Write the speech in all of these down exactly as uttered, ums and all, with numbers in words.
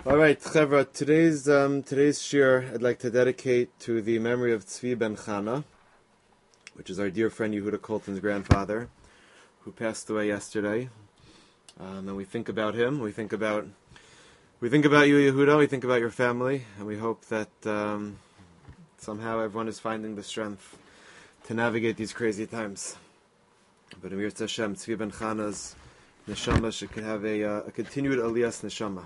All right, Chevra, today's um, today's shir I'd like to dedicate to the memory of Tzvi ben Chana, which is our dear friend Yehuda Colton's grandfather, who passed away yesterday. Um, and we think about him. We think about we think about you, Yehuda. We think about your family, and we hope that um, somehow everyone is finding the strength to navigate these crazy times. But Amir Tzashem, Tzvi ben Chana's neshama should have a, uh, a continued aliyas neshama.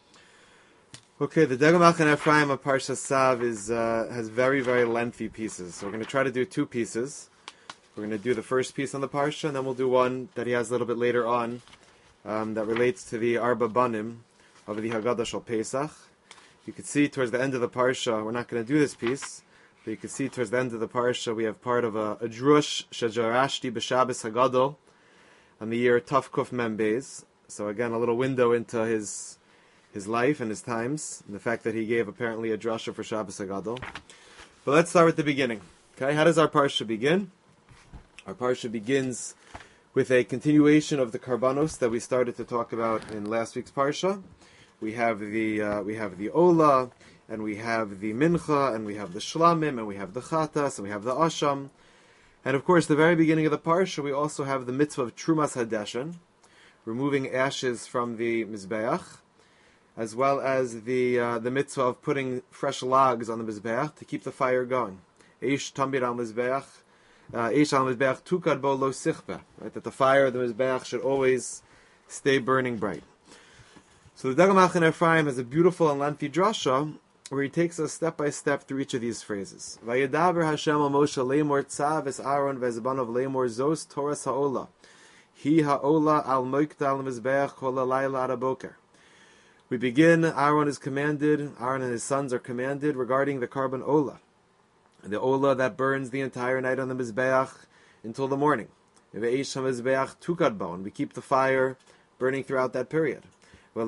Okay, the Degel Malchan Ephraim of Parsha Sav is uh, has very, very lengthy pieces. So we're going to try to do two pieces. We're going to do the first piece on the Parsha, and then we'll do one that he has a little bit later on um, that relates to the Arba Banim of the Haggadah Shal Pesach. You can see towards the end of the Parsha, we're not going to do this piece, but you can see towards the end of the Parsha we have part of a, a drush Shajarashti B'Shabbos Haggadah on the year Tav Kuf Mem Beis. So again, a little window into his... his life and his times, and the fact that he gave apparently a drasha for Shabbos Haggadah. But let's start with the beginning. Okay, how does our parsha begin? Our parsha begins with a continuation of the karbanos that we started to talk about in last week's parsha. We have the uh, we have the ola, and we have the mincha, and we have the shlamim, and we have the chatas, and we have the asham, and of course, the very beginning of the parsha, we also have the mitzvah of trumas hadeshen, removing ashes from the mizbeach, as well as the uh, the mitzvah of putting fresh logs on the mizbeach to keep the fire going. Eish tamid al mizbeach, eish al mizbeach tukad bo lo sichba. Right, that the fire of the mizbeach should always stay burning bright. So the Degel Malchan Ephraim has a beautiful and lengthy drasha where he takes us step by step through each of these phrases. Vayedaber Hashem al Moshe leimor tzav es Aaron vezbanov leimor zos Toras haola. Hi haola al moikta al mizbeach kol halayla ad haboker. We begin, Aaron is commanded, Aaron and his sons are commanded regarding the carbon ola. The ola that burns the entire night on the Mizbeach until the morning. And we keep the fire burning throughout that period. The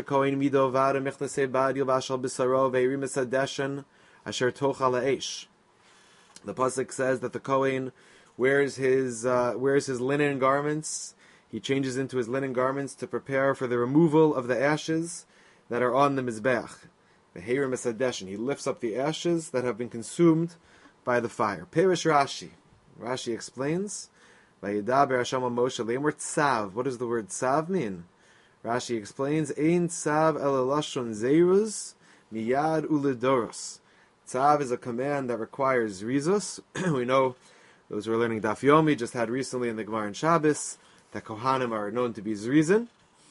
pasuk says that the Kohen wears his, uh, wears his linen garments. He changes into his linen garments to prepare for the removal of the ashes that are on the Mizbeach. The Heirim Esadeshin. He lifts up the ashes that have been consumed by the fire. Perish Rashi. Rashi explains, Vayedaber Hashem al Moshe leimor tzav. What does the word tzav mean? Rashi explains, Ein tzav el lashon zeiruz miyad uledoros. Tzav is a command that requires rizus. We know, those who are learning Daf Yomi just had recently in the Gemara and Shabbos, that Kohanim are known to be zrizin.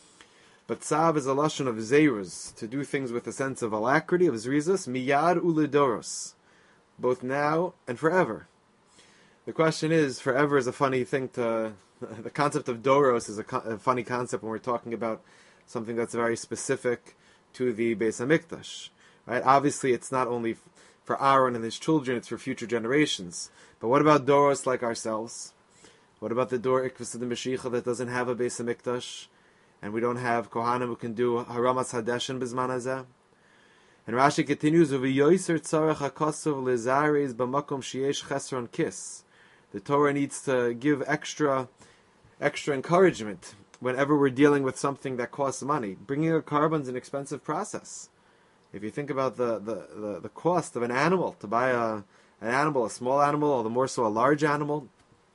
But tzav is a lashon of zeiruz, to do things with a sense of alacrity, of zrizus, miyad uledoros, both now and forever. The question is, forever is a funny thing to... The concept of doros is a, co- a funny concept when we're talking about something that's very specific to the Beis HaMikdash. Right? Obviously, it's not only for Aaron and his children, it's for future generations. But what about doros like ourselves? What about the Dor Ikvus of the Mashiach that doesn't have a Beis HaMikdash? And we don't have Kohanim who can do Haramas Hadeshen Bizman Hazeh? And Rashi continues, Uviyoyser tzarech hakosov lezareis b'makom sheyesh chesron kis. The Torah needs to give extra, extra encouragement whenever we're dealing with something that costs money. Bringing a carbon is an expensive process. If you think about the, the, the, the cost of an animal, to buy a, an animal, a small animal, or the more so a large animal,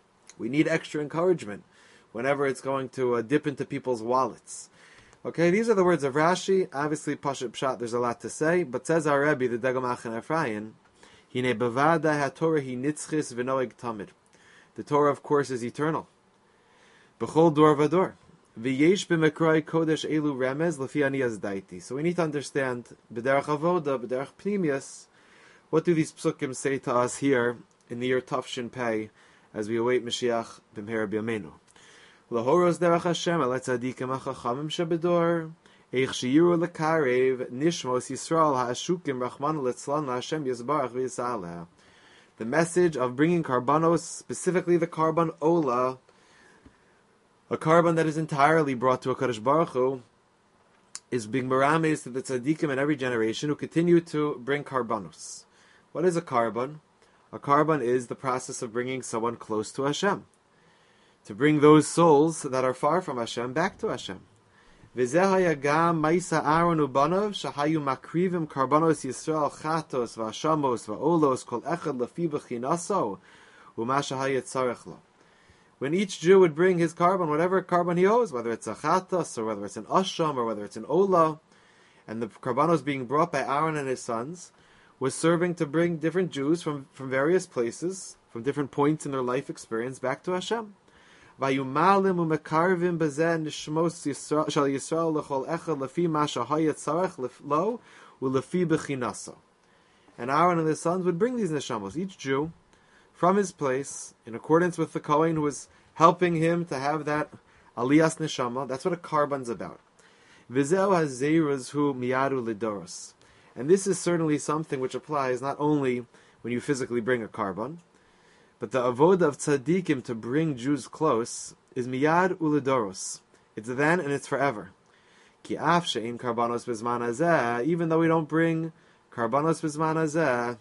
we need extra encouragement whenever it's going to uh, dip into people's wallets. Okay, these are the words of Rashi. Obviously, Pashat Pshat, there's a lot to say, but says our Rebbe, the Degel Malchan Ephraim, Hine bevada ha-Torah hi nitzchis v'noeg tamid. The Torah, of course, is eternal. B'chol dor v'dor. V'yesh b'mekroi kodesh elu remez l'fi ani azdaiti. So we need to understand, b'derech avoda, b'derech pnimius, what do these psukim say to us here in the year Tafshin Pei as we await Mashiach b'mher b'yameinu? Lahoros derech Hashem el tzadikim hachachamim shebedor eich shiyiru lekarev nishmos Yisrael ha'ashukim rachmanu letzlan la'Hashem yizbarach v'yisaleha. The message of bringing karbanos, specifically the karban ola, a karban that is entirely brought to a Kadosh Baruch Hu, is being merames to the tzadikim in every generation who continue to bring karbanos. What is a karban? A karban is the process of bringing someone close to Hashem, to bring those souls that are far from Hashem back to Hashem. V'zeh gam ma'isa Aaron ubanov shahayu makrivim karbanos Yisrael chatos v'ashamos v'olos kol echad lefi b'chinaso u'ma shahayat tzarech lo. When each Jew would bring his carbon, whatever carbon he owes, whether it's a chatos or whether it's an asham or whether it's an olah, and the karbanos being brought by Aaron and his sons, was serving to bring different Jews from, from various places, from different points in their life experience, back to Hashem. Vayumalim umekarvim bezeh nishmos shal Yisrael lechol echad lefi ma shahayat tzarech lo ulefi b'chinaso. And Aaron and his sons would bring these neshamos, each Jew, from his place, in accordance with the Kohen who was helping him to have that aliyas neshama. That's what a karban's about. V'zeu hazeiras hu miyadu lidoros. And this is certainly something which applies not only when you physically bring a karban, but the avoda of tzaddikim to bring Jews close is miyad ulidoros. It's then and it's forever. Ki af she'im karbanos b'zman hazeh, even though we don't bring karbanos b'zman hazeh,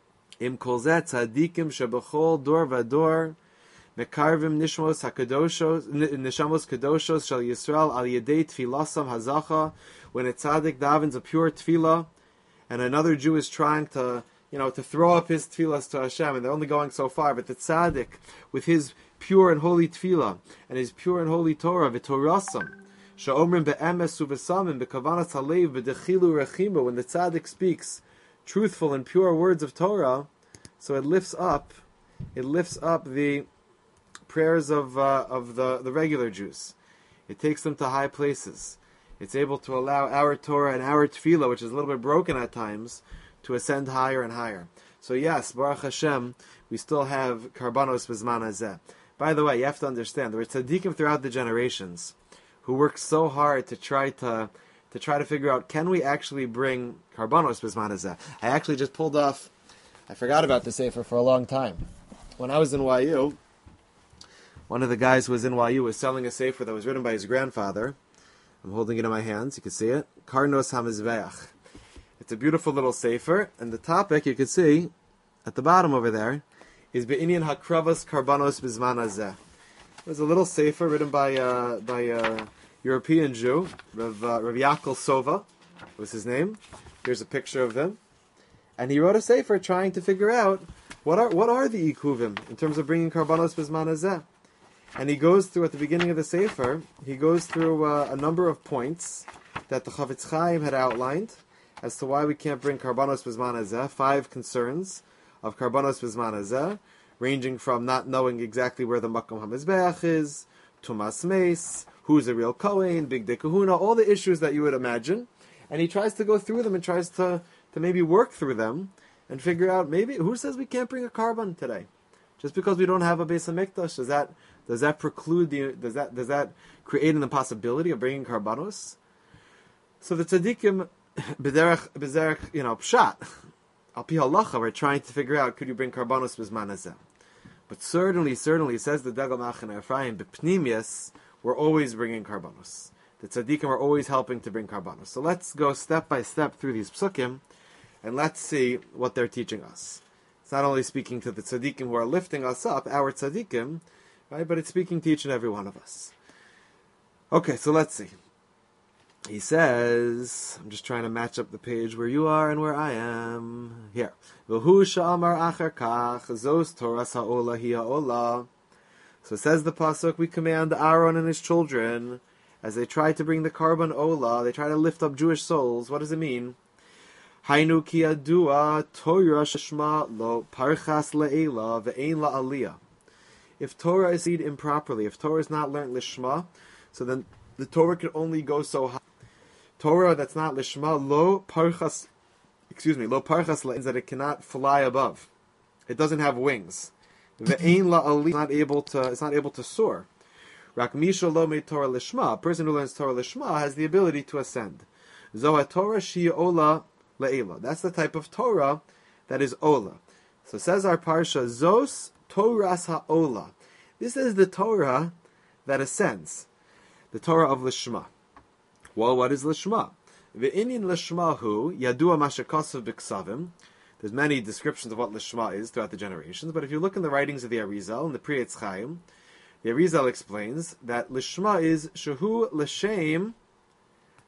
im kol zeh tzaddikim shebechol dor vador mekarvim nishmos hakadoshos nishamos kadoshos shel Yisrael al yedei tfilasam hazacha. When a tzaddik davens a pure tefillah, and another Jew is trying to, you know, to throw up his tefillas to Hashem, and they're only going so far, but the tzaddik, with his pure and holy tefillah, and his pure and holy Torah, v'torasam, she'omrim be'emes u'v'samim, b'kavanat halev, b'dechilu rechimu, when the tzaddik speaks truthful and pure words of Torah, so it lifts up, it lifts up the prayers of uh, of the, the regular Jews. It takes them to high places. It's able to allow our Torah and our tefillah, which is a little bit broken at times, to ascend higher and higher. So yes, Baruch Hashem, we still have karbanos b'zman hazeh. By the way, you have to understand, there were tzaddikim throughout the generations who worked so hard to try to to try to figure out, can we actually bring karbanos b'zman hazeh? I actually just pulled off, I forgot about the sefer for a long time. When I was in Y U, one of the guys who was in Y U was selling a sefer that was written by his grandfather. I'm holding it in my hands, you can see it. Karnos HaMizveach. It's a beautiful little sefer, and the topic, you can see, at the bottom over there, is Be'inyan HaKravas Karbanos B'zman Hazeh. It was a little sefer written by, uh, by a European Jew, Rav, uh, Rav Yaakov Sova, was his name. Here's a picture of him. And he wrote a sefer trying to figure out, what are what are the ikuvim in terms of bringing Karbanos B'zman Hazeh? And he goes through, at the beginning of the Sefer, he goes through uh, a number of points that the Chavetz Chaim had outlined as to why we can't bring Karbanos B'zman Hazeh, five concerns of Karbanos B'zman Hazeh, ranging from not knowing exactly where the Makom HaMizbeach is, Tumas Meis, who's a real Kohen, Big Day Kahuna, all the issues that you would imagine. And he tries to go through them and tries to, to maybe work through them and figure out, maybe, who says we can't bring a Karban today? Just because we don't have a Beis HaMikdash, does that does that preclude the does that does that create an impossibility of bringing karbanos? So the tzaddikim b'derech b'derech you know pshat al pi halacha, we're trying to figure out, could you bring karbanos b'zman hazeh? But certainly, certainly, says the Dagel Machaneh Ephraim, b'pnimius, we're always bringing karbanos. The tzaddikim are always helping to bring karbanos. So let's go step by step through these psukim, and let's see what they're teaching us. It's not only speaking to the tzaddikim who are lifting us up, our tzaddikim, right? But it's speaking to each and every one of us. Okay, so let's see. He says, I'm just trying to match up the page where you are and where I am. Here. V'hu sha'amar acher kach, zos toras ha'olah hi ha'olah. So says the pasuk, we command Aaron and his children, as they try to bring the karban olah, they try to lift up Jewish souls. What does it mean? Hainu ki adua Torah sheshma lo parchas le'ela ve'ein la'aliyah. If Torah is read improperly, if Torah is not learned lishma, so then the Torah can only go so high. Torah that's not lishma, lo parchas, excuse me, lo parchas le'in, that it cannot fly above. It doesn't have wings. Ve'ein la'aliyah, it's not able to, it's not able to soar. Rak misha lo me Torah lishma, a person who learns Torah lishma has the ability to ascend. Zoha Torah shi ola le'ela. That's the type of Torah that is ola. So says our parsha, Zos Torahs ha'ola. This is the Torah that ascends. The Torah of Lishma. Well, what is Lishma? Ve'inyan Lishmahu yadua mashakasav b'ksavim. There's many descriptions of what Lishma is throughout the generations, but if you look in the writings of the Arizal and the Pri Etz Chaim, the Arizal explains that Lishma is Shehu L'Shem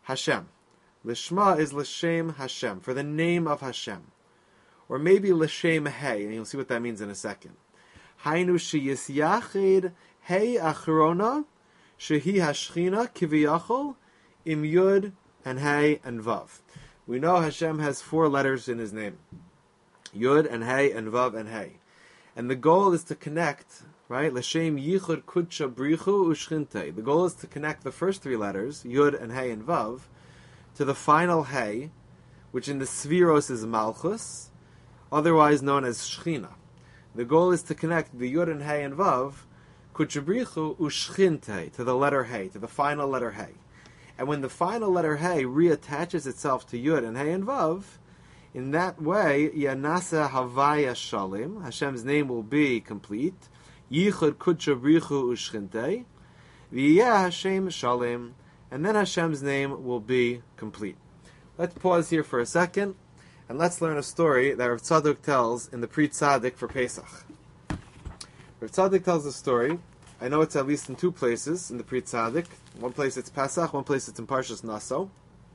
Hashem. Lishma is L'Shem Hashem, for the name of Hashem. Or maybe L'Shem Hey, and you'll see what that means in a second. Hainu sheyis yachid Hey achrona shehi hashchina kiviyachol im Yud and Hey and Vav. We know Hashem has four letters in His name. Yud and Hey and Vav and Hey. And the goal is to connect, right? L'Shem yichud kudsha brichu ushchinte. The goal is to connect the first three letters, Yud and Hey and Vav, to the final Hey, which in the Sfiros is Malchus, otherwise known as Shechina. The goal is to connect the Yud and Hey and Vav, Kuchabrichu Ushchinte, to the letter Hey, to the final letter Hey. And when the final letter Hey reattaches itself to Yud and Hey and Vav, in that way, Yanasa Havaya Shalim, Hashem's name will be complete. Yichud Kuchabrichu Ushchinte, V'yeh Hashem Shalim, and then Hashem's name will be complete. Let's pause here for a second, and let's learn a story that Rav Tzadok tells in the Pri Tzadik for Pesach. Rav Tzadok tells a story. I know it's at least in two places in the Pri Tzadik. One place it's Pesach, one place it's in Parshas Naso.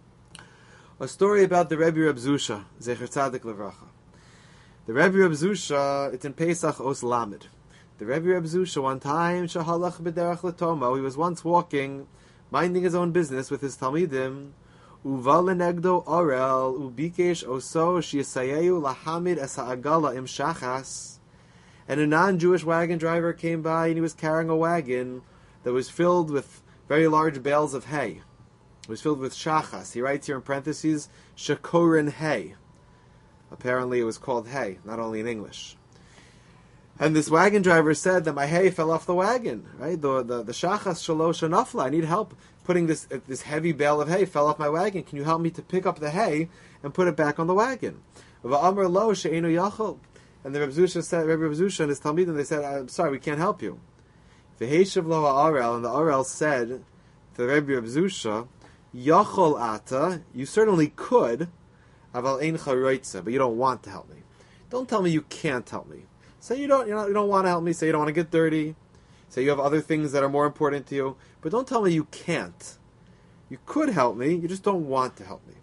A story about the Rebbe Reb Zusha, Zecher Tzadik Levracha. The Rebbe Reb Zusha, it's in Pesach Os Lamed. The Rebbe Reb Zusha, one time, Shahalach B'derach L'Tomo, he was once walking, minding his own business with his Talmidim, Uva lenegdo orel, ubikesh oso shiyasayeyu lahamid es ha'agala im shachas. And a non-Jewish wagon driver came by and he was carrying a wagon that was filled with very large bales of hay. It was filled with shachas. He writes here in parentheses, shakorin hay. Apparently it was called hay, not only in English. And this wagon driver said that my hay fell off the wagon, right? The the, the shachas shalosh nafla. I need help putting this this heavy bale of hay fell off my wagon. Can you help me to pick up the hay and put it back on the wagon? V'amar lo she'enu yachol. And the Reb Zusha said, Reb Zusha and his talmidim, they said, I'm sorry, we can't help you. V'heishav lo ha'arel, and the Arel said to the Reb Zusha, yachol ata, you certainly could, aval ein charoitza, but you don't want to help me. Don't tell me you can't help me. Say you don't, you know, you don't want to help me. Say you don't want to get dirty. Say you have other things that are more important to you. But don't tell me you can't. You could help me. You just don't want to help me.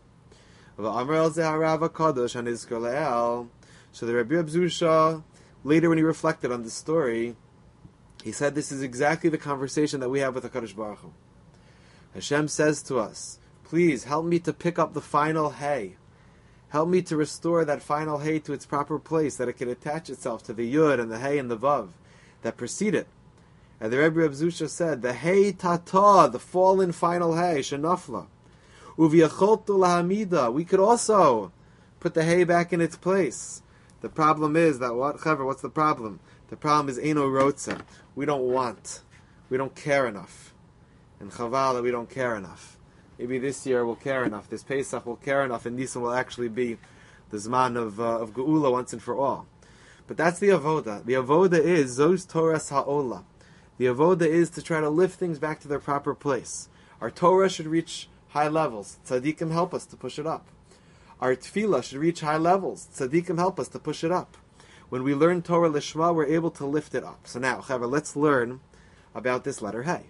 So the Rebbe Reb Zusha, later when he reflected on this story, he said this is exactly the conversation that we have with HaKadosh Baruch Hu. Hashem says to us, please help me to pick up the final hay. Help me to restore that final hay to its proper place, that it can attach itself to the Yud and the Hay and the Vav that precede it. And the Rebbe Reb Zusha said, the Hay Tata, the fallen final hay, Shenafla. Uviyacholtu lahamida, we could also put the hay back in its place. The problem is that what, Chaver, what's the problem? The problem is Eino Rotza. We don't want. We don't care enough. And Chavala, we don't care enough. Maybe this year we'll care enough. This Pesach will care enough, and Nisan will actually be the Zman of uh, of Geula once and for all. But that's the avoda. The avoda is Zos Toras Ha'ola. The avoda is to try to lift things back to their proper place. Our Torah should reach high levels. Tzaddikim help us to push it up. Our Tefillah should reach high levels. Tzaddikim help us to push it up. When we learn Torah Lishma, we're able to lift it up. So now, Chaver, let's learn about this letter Hey.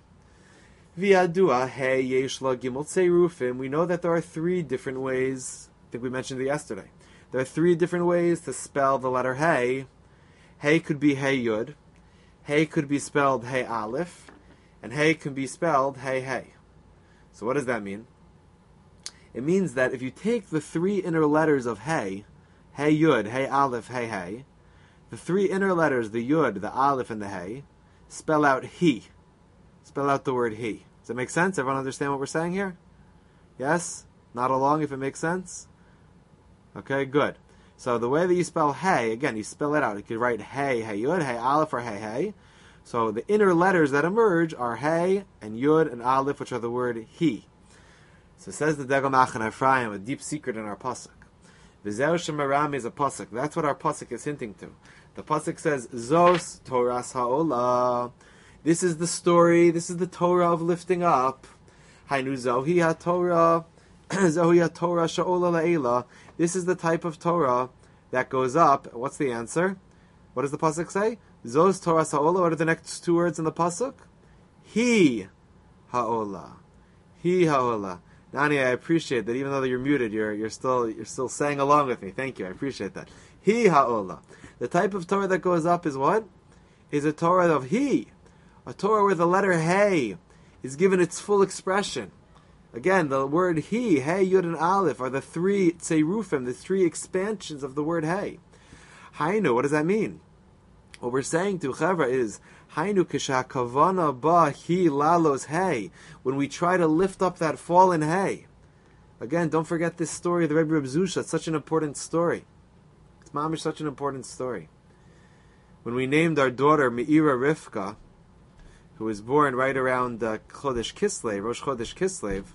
V'yadua hey yesh la gimel tzeirufim. We know that there are three different ways. I think we mentioned it yesterday. There are three different ways to spell the letter Hey. Hey could be Hey Yud. Hey could be spelled Hey Aleph. And Hey can be spelled Hey Hey. So what does that mean? It means that if you take the three inner letters of Hey, Hey Yud, Hey Aleph, Hey Hey, the three inner letters, the Yud, the Aleph, and the Hey, spell out He. Spell out the word He. Does it make sense? Everyone understand what we're saying here? Yes? Not along if it makes sense? Okay, good. So the way that you spell Hey, again, you spell it out. You could write Hey, Hey Yud, Hey Aleph, or Hey Hey. So the inner letters that emerge are Hey and Yud and Aleph, which are the word He. So says the Degel Machan Ephraim, a deep secret in our pasuk. V'zeu shemarami is a pasuk. That's what our pasuk is hinting to. The pasuk says, Zos Toras Ha'olah. This is the story, this is the Torah of lifting up. Hainu Zohi HaTorah, Zohi HaTorah Sha'olah La'ela. This is the type of Torah that goes up. What's the answer? What does the pasuk say? Zos Torah Ha'olah. What are the next two words in the pasuk? He Ha'olah. He Ha'olah. Nani, I appreciate that even though you're muted, you're you're still you're still saying along with me. Thank you, I appreciate that. He ha'ola. The type of Torah that goes up is what? Is a Torah of he. A Torah where the letter hey is given its full expression. Again, the word he, hey, yud, and aleph are the three tseirufim, the three expansions of the word hey. Hainu, what does that mean? What we're saying to Chevra is, Hainu kisha kavana ba hi lalos hey, when we try to lift up that fallen hay. Again, don't forget this story of the Rebbe Reb Zusha. It's such an important story. It's mamish such an important story. When we named our daughter Meira Rivka, who was born right around uh, Chodesh Kislev, Rosh Chodesh Kislev,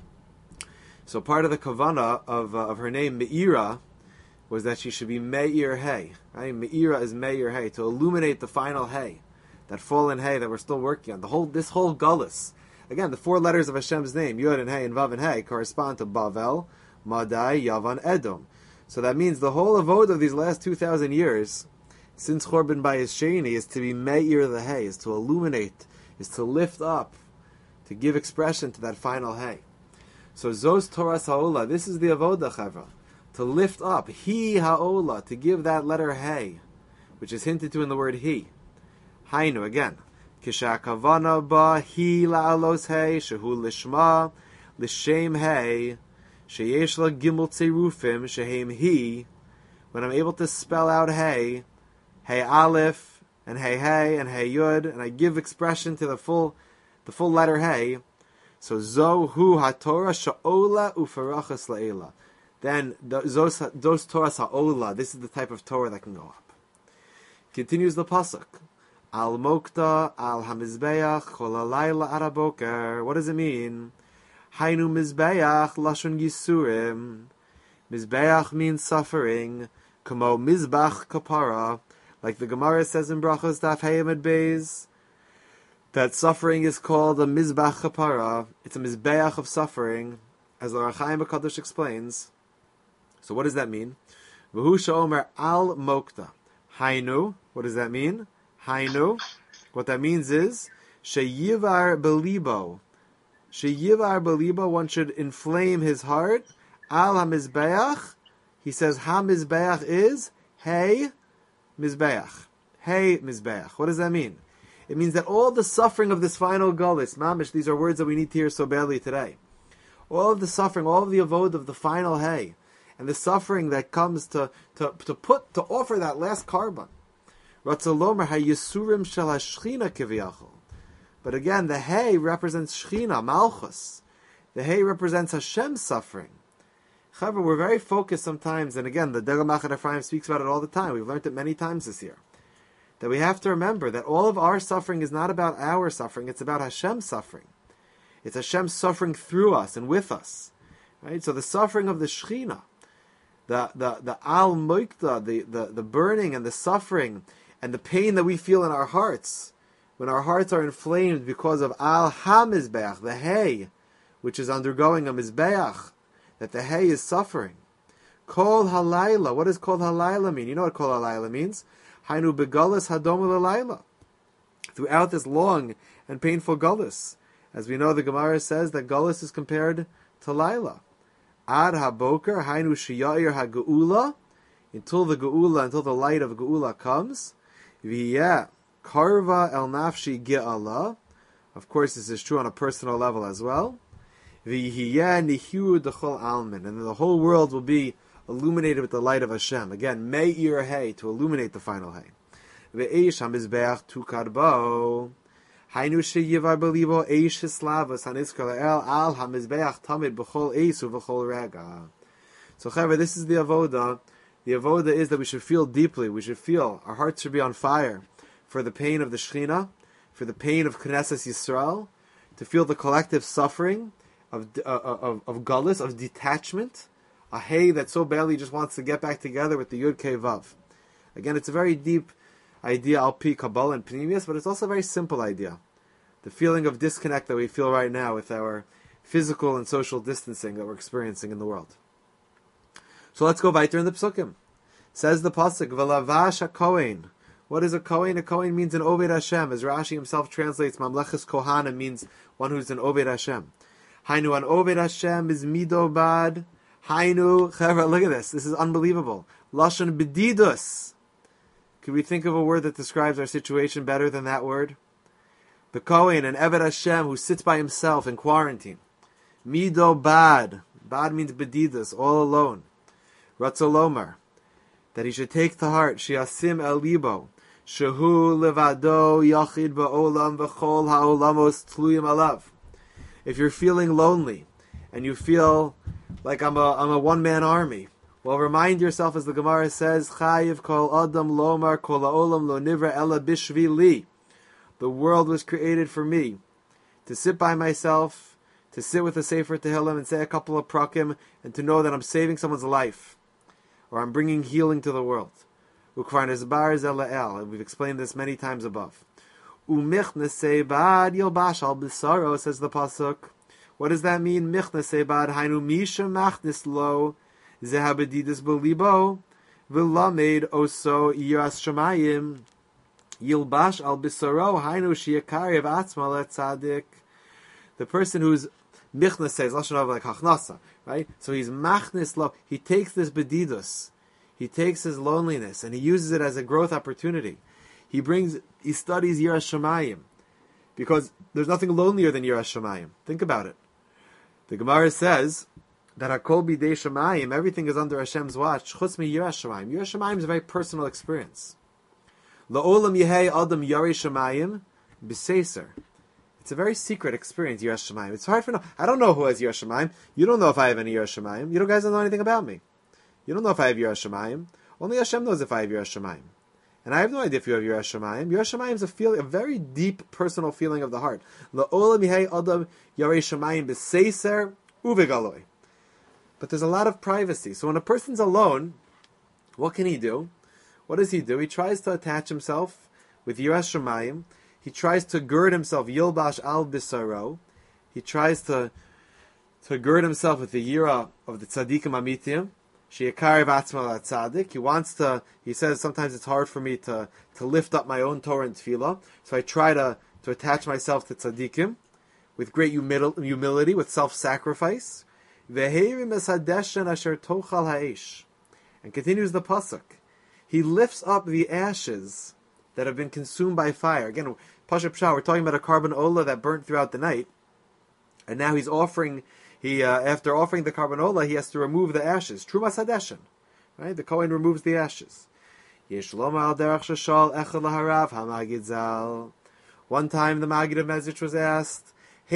so part of the kavana of uh, of her name Meira was that she should be Meir Hay. Right? Meira is Meir Hay, to illuminate the final hay, that fallen hay that we're still working on. The whole this whole gullus. Again, the four letters of Hashem's name, Yod and Hey and Vav and Hey, correspond to Bavel, Madai, Yavan, Edom. So that means the whole avoda of these last two thousand years, since Chorban Bayis Sheni, is to be Meir the Hay, is to illuminate, is to lift up, to give expression to that final hay. So Zos Torah Ha'ola, this is the avoda, Chavra, to lift up, He Ha'ola, to give that letter Hey, which is hinted to in the word He. Hainu, again, Kisha Kavana Ba Hi La'alos Hey, Shehu Lishma, Lishem Hey, Sheyesh La Gimel Tzeirufim, Shehem He, when I'm able to spell out Hey, Hey Aleph, and Hey Hey, and Hey Yud, and I give expression to the full, the full letter Hey, so Zo Hu HaTorah Sha'ola Ufarachas La'ela. Then those those Torahs Ha'ola, this is the type of Torah that can go up. Continues the pasuk. Al Mokta, Al Hamizbeach, Chol Halayla Araboker. What does it mean? Hainu Mizbeach, Lashon Yisurim. Mizbeach means suffering. Kamo Mizbach Kapara. Like the Gemara says in Brachos Daf Hayamid Beis, that suffering is called a Mizbach Kapara. It's a Mizbeach of suffering, as the Ohr HaChaim HaKadosh explains. So what does that mean? V'hu sha'omer al mokta. Hainu, what does that mean? Hainu, what that means is, sheyivar belibo. Sheyivar belibo, one should inflame his heart. Al ha-mizbeach, he says ha-mizbeach is, hey, mizbeach. Hey, mizbeach. What does that mean? It means that all the suffering of this final gullus, mamish, these are words that we need to hear so badly today. All of the suffering, all of the avod of the final hay, and the suffering that comes to, to, to put, to offer that last carbon. Ratzalomer ha-yisurim shel ha-shchina kiviyachol. But again, the hay represents shchina, malchus. The hay represents Hashem's suffering. However, we're very focused sometimes, and again, the Degel Machad Ephraim speaks about it all the time. We've learned it many times this year. That we have to remember that all of our suffering is not about our suffering, it's about Hashem's suffering. It's Hashem suffering through us and with us. Right? So the suffering of the Shechina, the the the Al Moikta, the, the, the burning and the suffering and the pain that we feel in our hearts, when our hearts are inflamed because of Al HaMizbeach, the hay, which is undergoing a Mizbeach, that the hay is suffering. Kol Halayla, what does Kol Halayla mean? You know what Kol Halayla means? Hainu Begalus Hadom L'Layla. Throughout this long and painful Gullus, as we know, the Gemara says that Gullus is compared to Laila. Ad haboker, hainu shiyair ha-geula, until the geula, until the light of geula comes. V'yeh karva el nafshi ge'ala. Of course, this is true on a personal level as well. V'yeh nihiu dechol almin, and the whole world will be illuminated with the light of Hashem. Again, me'ir hay, to illuminate the final hay. Ve'eish ha-mizbeach tukadbo. Hainu sheyivar belibo eish hislavas haniskal el al hamizbeach tamid b'chol eisu v'chol rega. So, Chaver, this is the avoda. The avoda is that we should feel deeply. We should feel, our hearts should be on fire for the pain of the Shechina, for the pain of Knesset Yisrael, to feel the collective suffering of uh, of of gullus, of detachment, a hay that so badly just wants to get back together with the Yud Kei Vav. Again, it's a very deep idea, al pi Kabbalah and Pnimius, but it's also a very simple idea. The feeling of disconnect that we feel right now with our physical and social distancing that we're experiencing in the world. So let's go weiter in the Psukim. Says the Pasuk, V'lavash ha-Kohen. What is a Kohen? A Kohen means an Oved Hashem. As Rashi himself translates, Mamleches Kohana means one who's an Oved Hashem. Hainu an Oved Hashem is mido bad. Hainu, chevra, look at this. This is unbelievable. Lashon bedidus. Could we think of a word that describes our situation better than that word? The Kohen, an Eved Hashem, who sits by himself in quarantine. Mido bad. Bad means bedidus, all alone. Ratzolomar, that he should take to heart, shiasim el libo, shehu levado yachid ba'olam v'chol ha'olamos tluyim alav. If you're feeling lonely, and you feel like I'm a I'm a one-man army, well, remind yourself, as the Gemara says, chayiv kol adam lomar kol ha'olam lo nivra ela bishvili. The world was created for me, to sit by myself, to sit with a Sefer Tehillim and say a couple of prakim, and to know that I'm saving someone's life, or I'm bringing healing to the world. Ukvar nezbar zela'el, and we've explained this many times above. Umichnesei bad yilbash al b'saro, says the pasuk. What does that mean? Michnesei bad hainu misha machnis lo zehabedidus belibo v'lamed oso yiras shamayim yilbash al b'saro hainu shiyakariv atzma le'tzadik. The person who's michnas says lashon of like hachnasa, right? So he's machnis lo. He takes this bedidus, he takes his loneliness, and he uses it as a growth opportunity. He brings, he studies Yiras Shamayim, because there's nothing lonelier than Yiras Shamayim. Think about it. The Gemara says that Hakol Bidei Shamayim, everything is under Hashem's watch. Chutz mi Yiras Shamayim. Yiras Shamayim is a very personal experience. La'olam yehei adam Yarei Shamayim b'seiser. It's a very secret experience, Yiras Shamayim. It's hard for no. I don't know who has Yiras Shamayim. You don't know if I have any Yiras Shamayim. You guys don't know anything about me. You don't know if I have Yiras Shamayim. Only Hashem knows if I have Yiras Shamayim. And I have no idea if you have Yiras Shamayim. Yiras Shamayim is a feeling, a very deep personal feeling of the heart. La'olam yehei adam Yarei Shamayim b'seiser uvegaloi. But there's a lot of privacy. So when a person's alone, what can he do? What does he do? He tries to attach himself with Yiras Shamayim. He tries to gird himself, Yilbash al Bisaro. He tries to to gird himself with the Yira of the Tzadikim Amitiyim. Sheyakariv Atzma Latzadik. He wants to, he says, sometimes it's hard for me to, to lift up my own Torah and Tefillah. So I try to, to attach myself to Tzadikim with great humil- humility, with self-sacrifice. Ve'herim esadeshen asher tochal ha'esh. And continues the pasuk. He lifts up the ashes that have been consumed by fire. Again, Pashup Shah, we're talking about a carbon ola that burnt throughout the night. And now he's offering, he uh, after offering the carbon ola, he has to remove the ashes. Trumas hadeshen. Right? The Kohen removes the ashes. One time the Magid of Mezrich was asked,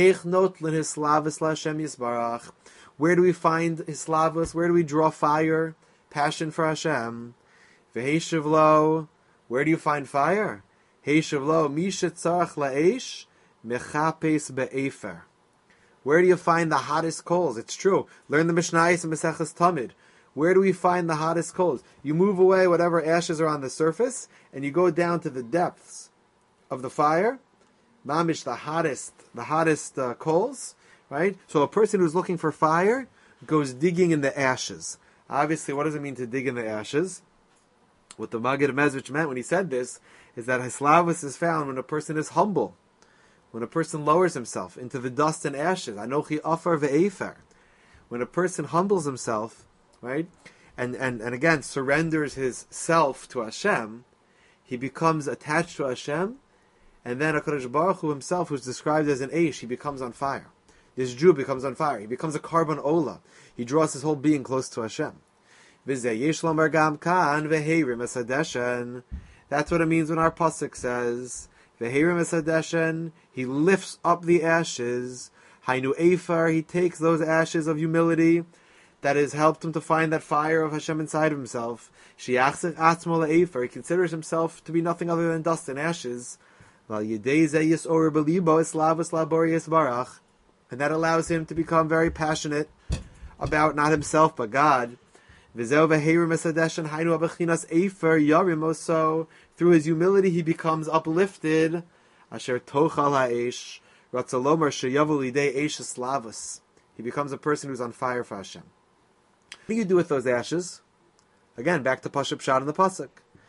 where do we find Hislavus? Where do we draw fire, passion for Hashem? V'heishivlo, where do you find fire? Heishivlo, mishet tzarach la'esh, mechapes be'efer. Where do you find the hottest coals? It's true. Learn the Mishnayos and Maseches Tamid. Where do we find the hottest coals? You move away whatever ashes are on the surface, and you go down to the depths of the fire. Mamish, the hottest, the hottest uh, coals, right? So a person who's looking for fire goes digging in the ashes. Obviously, what does it mean to dig in the ashes? What the Magid Mezrich meant when he said this is that Hislavus is found when a person is humble, when a person lowers himself into the dust and ashes. Anochi afar ve'efer. When a person humbles himself, right, and, and, and again surrenders his self to Hashem, he becomes attached to Hashem, and then HaKadosh Baruch Hu himself, who's described as an Eish, he becomes on fire. This Jew becomes on fire. He becomes a carbon ola. He draws his whole being close to Hashem. That's what it means when our pasuk says, he lifts up the ashes. Hainu Eifar, he takes those ashes of humility that has helped him to find that fire of Hashem inside of himself. He considers himself to be nothing other than dust and ashes. And that allows him to become very passionate about not himself but God. Through his humility he becomes uplifted. He becomes a person who's on fire for Hashem. What do you do with those ashes? Again, back to Pashup Shad in the Pasuk.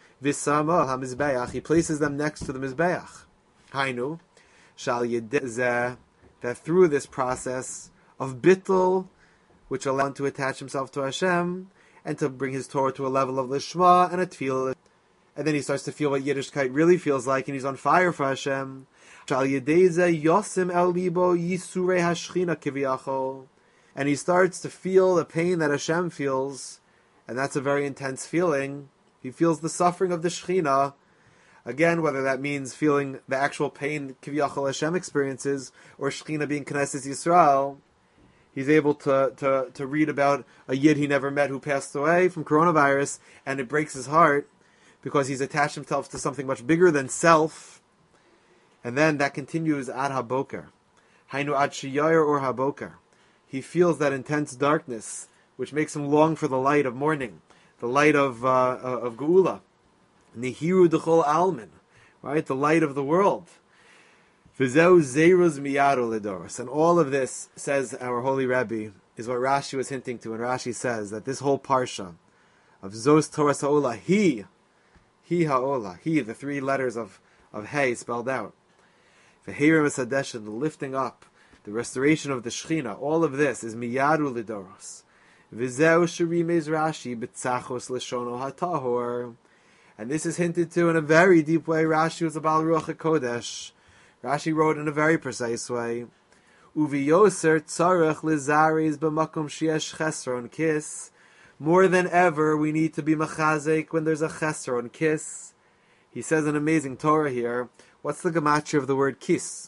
He places them next to the Mizbeach. Hainu, that through this process of bittul, which allow him to attach himself to Hashem, and to bring his Torah to a level of lishma and a tefillah. And then he starts to feel what Yiddishkeit really feels like, and he's on fire for Hashem. And he starts to feel the pain that Hashem feels, and that's a very intense feeling. He feels the suffering of the Shekhinah. Again, whether that means feeling the actual pain Kiviyachol Hashem experiences, or Shekhinah being Knesset Yisrael, he's able to, to, to read about a Yid he never met who passed away from coronavirus, and it breaks his heart, because he's attached himself to something much bigger than self. And then that continues ad haboker. Hainu ad shiyayer or haboker. He feels that intense darkness, which makes him long for the light of morning, the light of uh, of Geula. Nihiru dechol almin, right? The light of the world. V'zeu zeiruz miyadu ledoros. And all of this, says our holy Rebbe, is what Rashi was hinting to. And Rashi says that this whole parsha of Zos Torah Ha'olah, he, he ha'olah, he, the three letters of, of Hey spelled out. V'heirim esadeshin, the lifting up, the restoration of the Shechina, all of this is miyadu ledoros. V'zeu sherimez Rashi b'tzachos l'shono ha'tahor. And this is hinted to in a very deep way. Rashi was a Baal Ruach HaKodesh. Rashi wrote in a very precise way. Uvi yoser tzarech lizaris b'makom sheyesh chesron kis. More than ever, we need to be machazek when there's a chesron kis. He says an amazing Torah here. What's the gematria of the word kis?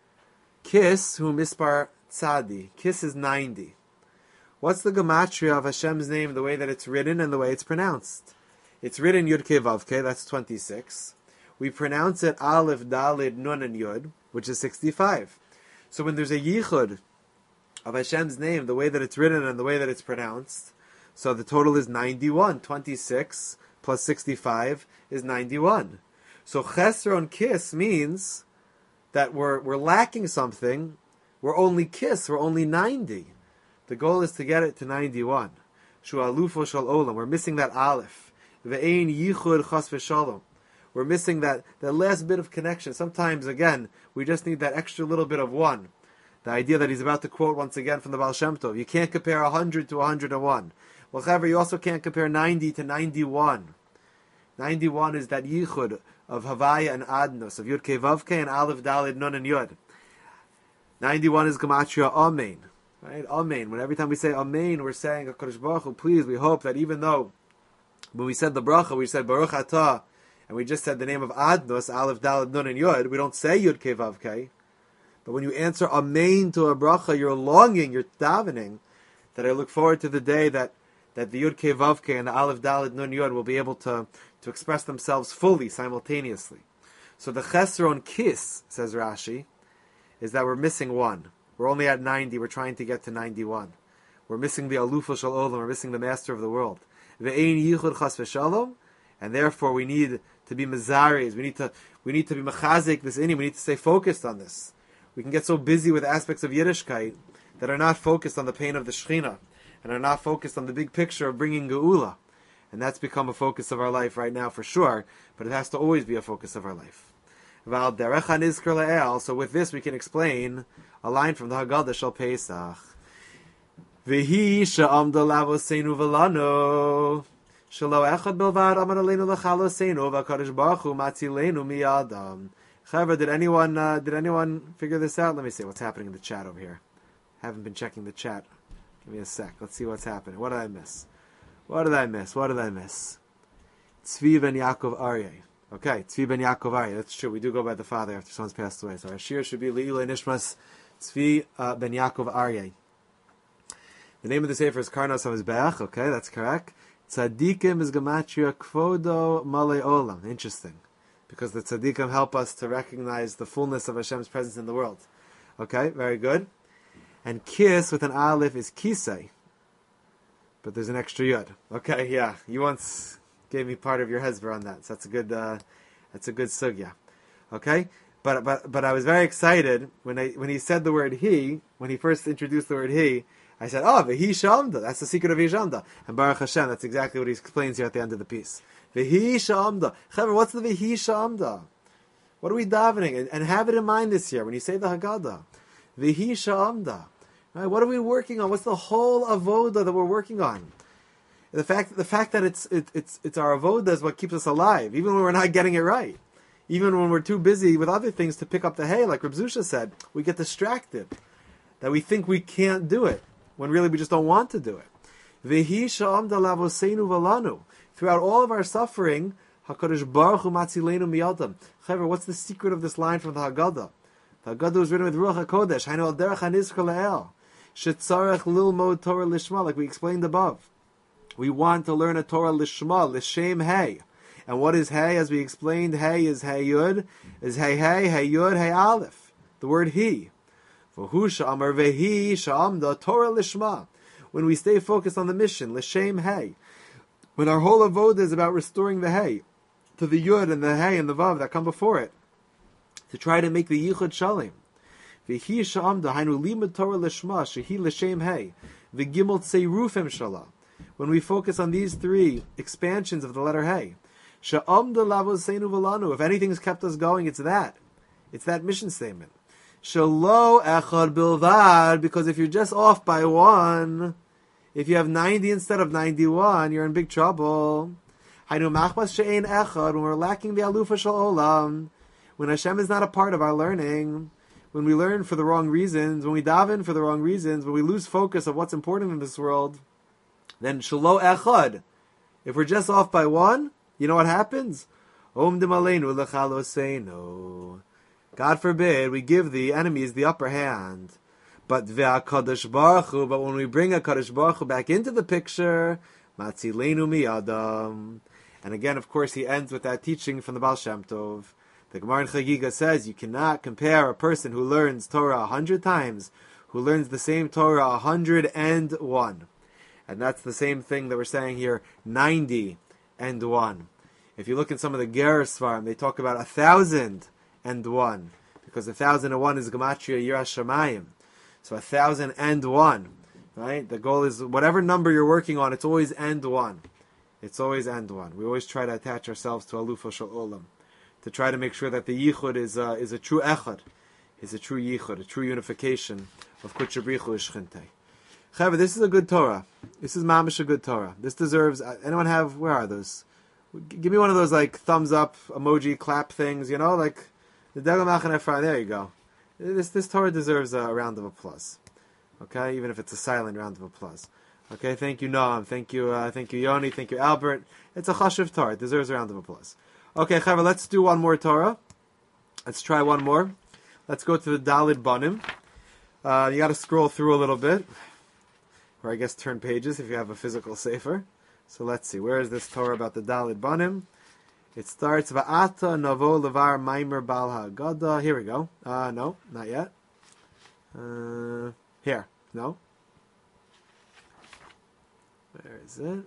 Kis, hu mispar tzadi. Kis is ninety. What's the gematria of Hashem's name, the way that it's written and the way it's pronounced? It's written Yud Kei Vav Kei, that's twenty-six. We pronounce it Aleph, Dalid, Nun, and Yud, which is sixty-five. So when there's a yichud of Hashem's name, the way that it's written and the way that it's pronounced, so the total is ninety-one. twenty-six plus sixty-five is ninety-one. So Chesron Kis means that we're we're lacking something. We're only Kis, we're only ninety. The goal is to get it to ninety-one. Shu Alufo Shal Olam. We're missing that Aleph. Ve'ein yichud chas v'shalom. We're missing that, that last bit of connection. Sometimes, again, we just need that extra little bit of one. The idea that he's about to quote once again from the Baal Shem Tov. You can't compare one hundred to one hundred one. Well, however, you also can't compare ninety to ninety-one. ninety-one is that yichud of Havaya and Adnos, of Yud Kei Vav Kei and Aleph, Dalid, Nun, and Yud. ninety-one is Gematria Amen. Right? Amen. When every time we say Amen, we're saying, HaKadosh Baruch Hu, please, we hope that even though when we said the bracha, we said Baruch Atah, and we just said the name of Adnos, Aleph, Daled, Nun, and Yud. We don't say Yud Kei Vav Kei. But when you answer Amen to a bracha, you're longing, you're davening, that I look forward to the day that, that the Yud Kei Vav Kei and the Aleph, Daled, Nun, Yud will be able to, to express themselves fully, simultaneously. So the Chesron Kis, says Rashi, is that we're missing one. We're only at ninety, we're trying to get to ninety-one. We're missing the Alufa Shal Olam, we're missing the Master of the World. Ve'ein yichud chas v'shalom, and therefore we need to be mezares. We need to we need to be mechazik this inyan. We need to stay focused on this. We can get so busy with aspects of Yiddishkeit that are not focused on the pain of the Shechina and are not focused on the big picture of bringing Geula, and that's become a focus of our life right now for sure. But it has to always be a focus of our life. Val derech hanizker le'el. So with this we can explain a line from the Haggadah Shal Pesach. V'hi she'amda lavoseinu v'lano shelo echad belvad amar aleinu l'chaloseinu v'akadosh baruch hu matzilenu miyadam. However, did anyone uh, did anyone figure this out? Let me see what's happening in the chat over here. Haven't been checking the chat. Give me a sec. Let's see what's happening. What did I miss? What did I miss? What did I miss? Tzvi ben Yaakov Aryeh. Okay, Tzvi ben Yaakov Aryeh. That's true. We do go by the father after someone's passed away. So our shir should be Le'ilei Nishmas Tzvi uh, ben Yaakov Aryeh. The name of the sefer is Karnos HaMizbeach. Okay, that's correct. Tzadikim is Gematria Kvodo Malei Olam. Interesting. Because the tzaddikim help us to recognize the fullness of Hashem's presence in the world. Okay, very good. And kis with an aleph is kisei. But there's an extra yud. Okay, yeah. You once gave me part of your hezbollah on that. So that's a good uh, that's a good sugya. Okay? But but but I was very excited when I when he said the word he, when he first introduced the word he, I said, oh, V'hi Shamda. That's the secret of Yishamda. And Baruch Hashem, that's exactly what he explains here at the end of the piece. V'hi Shamda. Chaver, what's the V'hi Shamda? What are we davening? And, and have it in mind this year when you say the Haggadah. V'hi Shamda. Right? What are we working on? What's the whole avoda that we're working on? The fact, the fact that it's it, it's it's our avoda is what keeps us alive, even when we're not getting it right. Even when we're too busy with other things to pick up the hay, like Reb Zusha said, we get distracted. That we think we can't do it, when really we just don't want to do it. V'hi sha'amda lavoseinu v'lanu. Throughout all of our suffering, HaKadosh Baruch Hu matzilenu miyadam. Chaver, what's the secret of this line from the Haggadah? The Haggadah was written with Ruach HaKodesh. Hainu al derech hanizkar le'el. Shetzarech lilmod Torah lishma, like we explained above. We want to learn a Torah lishma, l'shem hey. And what is hey? As we explained, hey is hey yud, is hey hey, hey yud, hey aleph. The word he. V'hu sha'amar vehi sha'amda Torah lishma. When we stay focused on the mission, l'shem hey. When our whole avodah is about restoring the hey to the yud and the hey and the vav that come before it, to try to make the yichud shalim. V'hi sha'amda hainu limud Torah lishma shehi l'shem hey. V'gimel tseirufim shalah. When we focus on these three expansions of the letter hey, sha'amda lavoseinu v'lanu. If anything's kept us going, it's that. It's that mission statement. Shalo echad bilvad, because if you're just off by one, if you have ninety instead of ninety-one, you're in big trouble. Hainu machmas she'ein echad, when we're lacking the alufa shel olam, when Hashem is not a part of our learning, when we learn for the wrong reasons, when we daven for the wrong reasons, when we lose focus of what's important in this world, then shalo echad. If we're just off by one, you know what happens? Om dimaleinu lechaloseinu. God forbid we give the enemies the upper hand. But ve'akadosh baruch hu, but when we bring a Kadosh Baruch Hu back into the picture, matzilenu miyadam. And again, of course, he ends with that teaching from the Baal Shem Tov. The Gemara in Chagiga says you cannot compare a person who learns Torah a hundred times, who learns the same Torah a hundred and one. And that's the same thing that we're saying here, ninety and one. If you look in some of the Ger Svarim, they talk about a thousand and one, because a thousand and one is Gematria Yiras Shamayim. So a thousand and one, right? The goal is whatever number you're working on, it's always and one. It's always and one. We always try to attach ourselves to Alufa Shel Olam, to try to make sure that the Yichud is uh, is a true Echad, is a true Yichud, a true unification of Kudsha Brichu Shchintei. Chaver, this is a good Torah. This is mamish a good Torah. This deserves. Anyone have? Where are those? Give me one of those like thumbs up emoji clap things. You know, like the Degel Machan Ephraim. There you go. This this Torah deserves a round of applause. Okay, even if it's a silent round of applause. Okay, thank you Noam, thank you, uh, thank you Yoni, thank you Albert. It's a chashuv Torah. It deserves a round of applause. Okay, Chaver, let's do one more Torah. Let's try one more. Let's go to the Dalid Banim. Uh, you got to scroll through a little bit, or I guess turn pages if you have a physical sefer. So let's see, where is this Torah about the Dalid Banim? It starts Va'ata Navo Levar Maimer Bal Haggadah. Here we go. Uh, no, not yet. Uh, here, no. Where is it?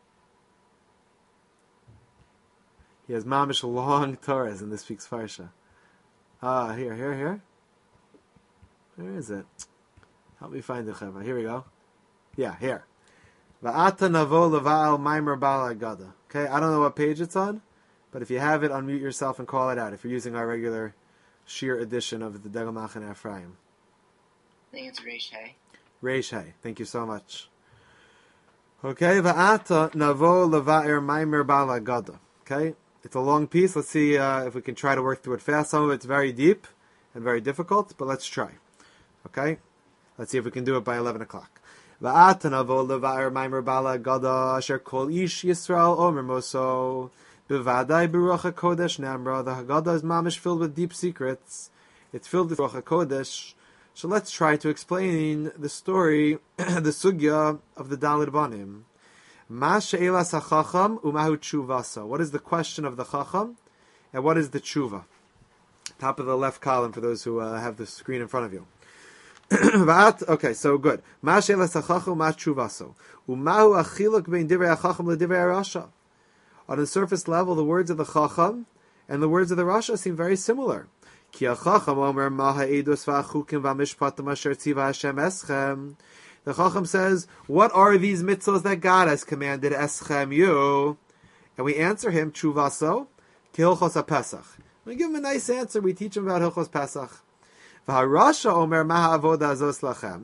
He has mamish long Torahs in this week's Parsha. Ah, here, here, here. Where is it? Help me find the Cheva. Here we go. Yeah, here. Va'ata Navo Levar Maimer Bal Haggadah. Okay, I don't know what page it's on. But if you have it, unmute yourself and call it out. If you're using our regular sheer edition of the Degel Machan Ephraim. I think it's Reish Hay. Reish Hay. Thank you so much. Okay, Va'ata Navo Leva'ir Maimer Bal Haggadah. Okay, it's a long piece. Let's see uh, if we can try to work through it fast. Some of it's very deep and very difficult, but let's try. Okay, let's see if we can do it by eleven o'clock. Va'ata Navo Leva'ir Maimer Bal Haggadah Asher Kol Ish Yisrael Omer Moso. Bevadai Baruch HaKodesh Namra. The Haggadah is mamish filled with deep secrets. It's filled with Baruch HaKodesh. So let's try to explain the story, the sugya of the Dalid Banim. Ma she'elas hachacham u'mahu tshuvasa. What is the question of the chacham, and what is the tshuva? Top of the left column for those who uh, have the screen in front of you. Okay, so good. Ma she'elas hachacham u'mahu tshuvaso. U'mahu achiluk bein divrei hachacham l'divrei harasha. On the surface level, the words of the Chacham and the words of the Rasha seem very similar. Ki hachacham omer maha edus v'achukim v'mishpatim asher tziva Hashem eschem. The Chacham says, what are these mitzvahs that God has commanded eschem you? And we answer him, tshuvaso, ki hilchos haPesach. We give him a nice answer. We teach him about hilchos Pesach. V'harasha omer maha avoda azos lachem.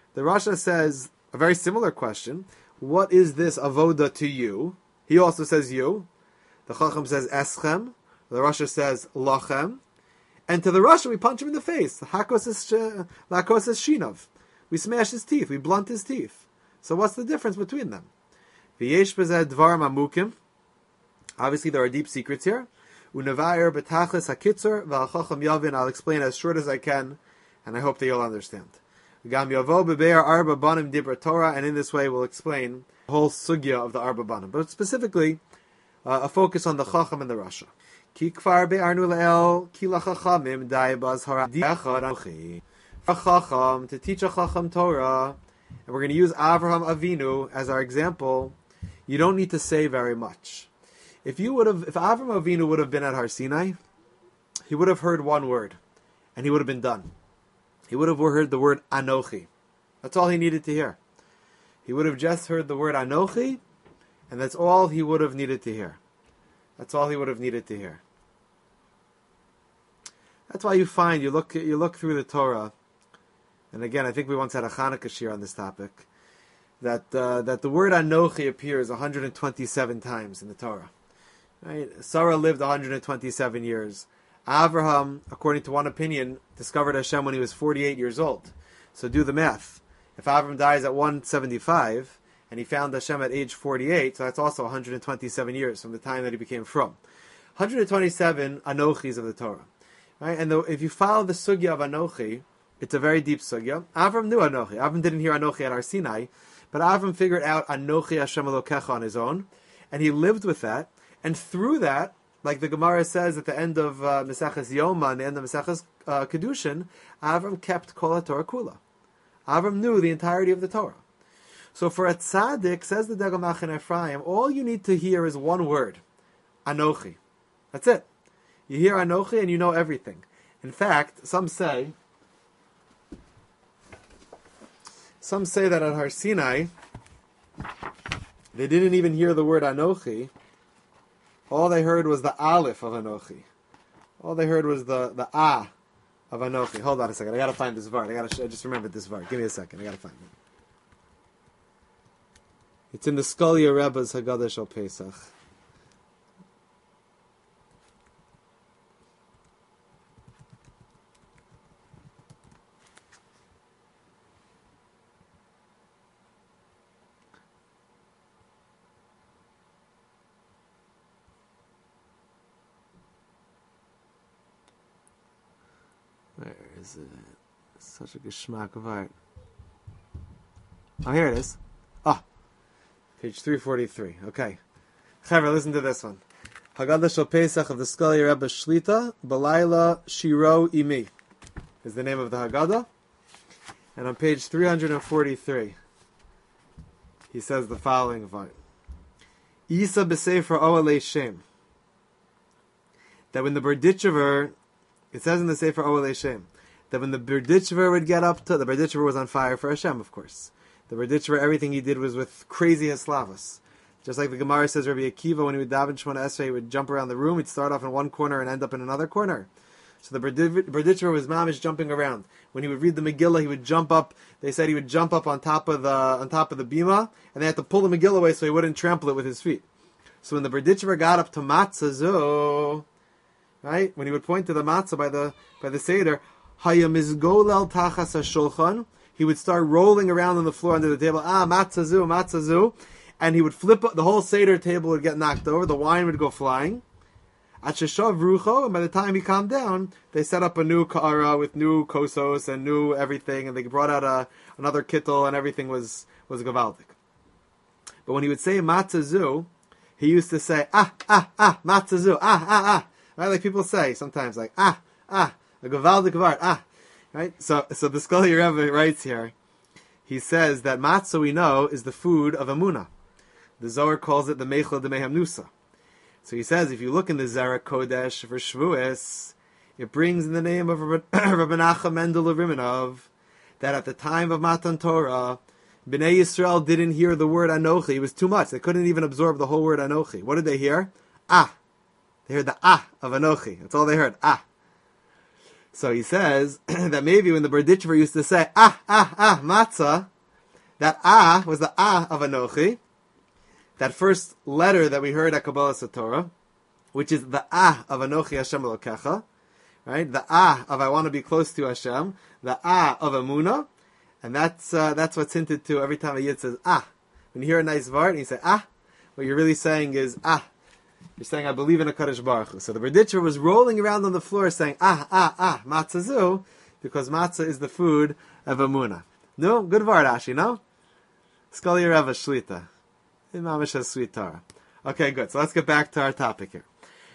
The Rasha says a very similar question. What is this avoda to you? He also says you. The Chacham says eschem. The Rasha says lachem. And to the Rasha, we punch him in the face. Lakos is shinov. We smash his teeth. We blunt his teeth. So what's the difference between them? V'yesh b'zeh dvar mamukim. Obviously, there are deep secrets here. Unavayer b'tachlis hakitzur v'al yavin. I'll explain as short as I can, and I hope that you'll understand. Gam yavo b'be'er arba banim dibra Torah, and in this way we'll explain the whole sugya of the arba banim, but specifically uh, a focus on the chacham and the rasha. Ki kfar be'arnu le'el ki lachachamim dai bazhara di'echad anochi. For chacham, to teach a chacham Torah, and we're going to use Avraham Avinu as our example. You don't need to say very much. If you would have, if Avraham Avinu would have been at Har Sinai, he would have heard one word, and he would have been done. He would have heard the word Anochi. That's all he needed to hear. He would have just heard the word Anochi, and that's all he would have needed to hear. That's all he would have needed to hear. That's why you find, you look you look through the Torah, and again, I think we once had a Chanukah shir on this topic, that uh, that the word Anochi appears one hundred twenty-seven times in the Torah. Right? Sarah lived one hundred twenty-seven years. Avraham, according to one opinion, discovered Hashem when he was forty-eight years old. So do the math. If Avraham dies at one seventy-five, and he found Hashem at age forty-eight, so that's also one hundred twenty-seven years from the time that he became from. one hundred twenty-seven Anochis of the Torah. Right? And the, if you follow the sugya of Anochi, it's a very deep sugya. Avram knew Anochi. Avram didn't hear Anochi at Har Sinai, but Avram figured out Anochi Hashem Elokecha on his own, and he lived with that, and through that, like the Gemara says at the end of uh, Meseches Yoma and the end of Meseches uh, Kedushin, Avram kept Kol HaTorah Kula. Avram knew the entirety of the Torah. So for a tzaddik, says the Degel Machin Ephraim, all you need to hear is one word, Anochi. That's it. You hear Anochi and you know everything. In fact, some say, some say that at Har Sinai, they didn't even hear the word Anochi. All they heard was the Aleph of Anochi. All they heard was the, the Ah of Anochi. Hold on a second. I gotta find this Vart. I gotta. I just remembered this Vart. Give me a second. I gotta find it. It's in the Skolia Rebbe's Haggadah Shel Pesach. Where is it? Such a geschmack of art. Oh, here it is. Ah, page three forty-three. Okay. Chaver, listen to this one. Haggadah Shel Pesach of the Skolia Rebbe Shlita, Balayla Shiro Imi is the name of the Haggadah. And on page three forty-three, he says the following vine. Isa b'sefer Oalei Shem. That when the Berditchever, it says in the Sefer Oalei Shem, that when the Berditchever would get up to, the Berditchever was on fire for Hashem, of course. The Berditchever, everything he did was with crazy Haslavas. Just like the Gemara says, Rabbi Akiva, when he would daven Shemona Esrei, he would jump around the room. He'd start off in one corner and end up in another corner. So the Berditchever was mamish jumping around. When he would read the Megillah, he would jump up. They said he would jump up on top of the on top of the bima, and they had to pull the Megillah away so he wouldn't trample it with his feet. So when the Berditchever got up to Matzazo, right, when he would point to the matzah by the by the seder, hayamizgolel tachas hashulchan, he would start rolling around on the floor under the table. Ah, matzazu, matzazu. And he would flip, the whole Seder table would get knocked over, the wine would go flying. At Sheshav Rucho, and by the time he calmed down, they set up a new ka'ara with new kosos and new everything, and they brought out a, another kittel, and everything was, was gavaldik. But when he would say matzazu, he used to say, ah, ah, ah, matzazu, ah, ah, ah. Right, like people say sometimes, like, ah, ah, a gavaldik vart, ah. Right? So, so the Skolia Rebbe writes here, he says that matzah, we know, is the food of Emunah. The Zohar calls it the Meichel de Mehamnusa. So he says, if you look in the Zera Kodesh for Shavuos, it brings in the name of Rabbi Nachum Mendel of Rimanov that at the time of Matan Torah, Bnei Yisrael didn't hear the word Anochi. It was too much. They couldn't even absorb the whole word Anochi. What did they hear? Ah. They heard the ah of Anochi. That's all they heard. Ah. So he says that maybe when the Berditchever used to say, ah, ah, ah, matzah, that ah was the ah of Anochi, that first letter that we heard at Kabbalah Satorah, which is the ah of Anochi Hashem Elokecha, right? The ah of I want to be close to Hashem, the ah of Emunah, and that's uh, that's what's hinted to every time a Yid says ah. When you hear a nice vart and you say ah, what you're really saying is ah. You're saying I believe in a Kadosh Baruch Hu. So the Berditcher was rolling around on the floor saying ah, ah, ah, matzah zu, because matzah is the food of Emunah. No? Good vart, Ashi, no? Skali Reva Shlita. Imamish has sweet Torah. Okay, good. So let's get back to our topic here.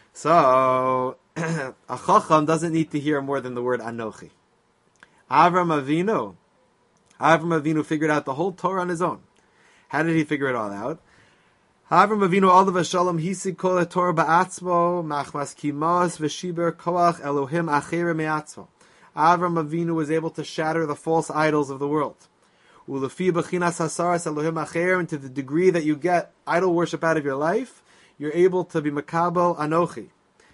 So, a Chacham doesn't need to hear more than the word Anochi. Avram Avinu. Avram Avinu figured out the whole Torah on his own. How did he figure it all out? Avram Avinu Olav Shalom Hisig Kol Torah Ba'atzmo Machmas Kimos V'Shiber Koach Elohim Achere Me'atzmo. Avram Avinu was able to shatter the false idols of the world. Ulefi B'chinas Hasaras Elohim Acher, and to the degree that you get idol worship out of your life, you're able to be Makabel Anochi.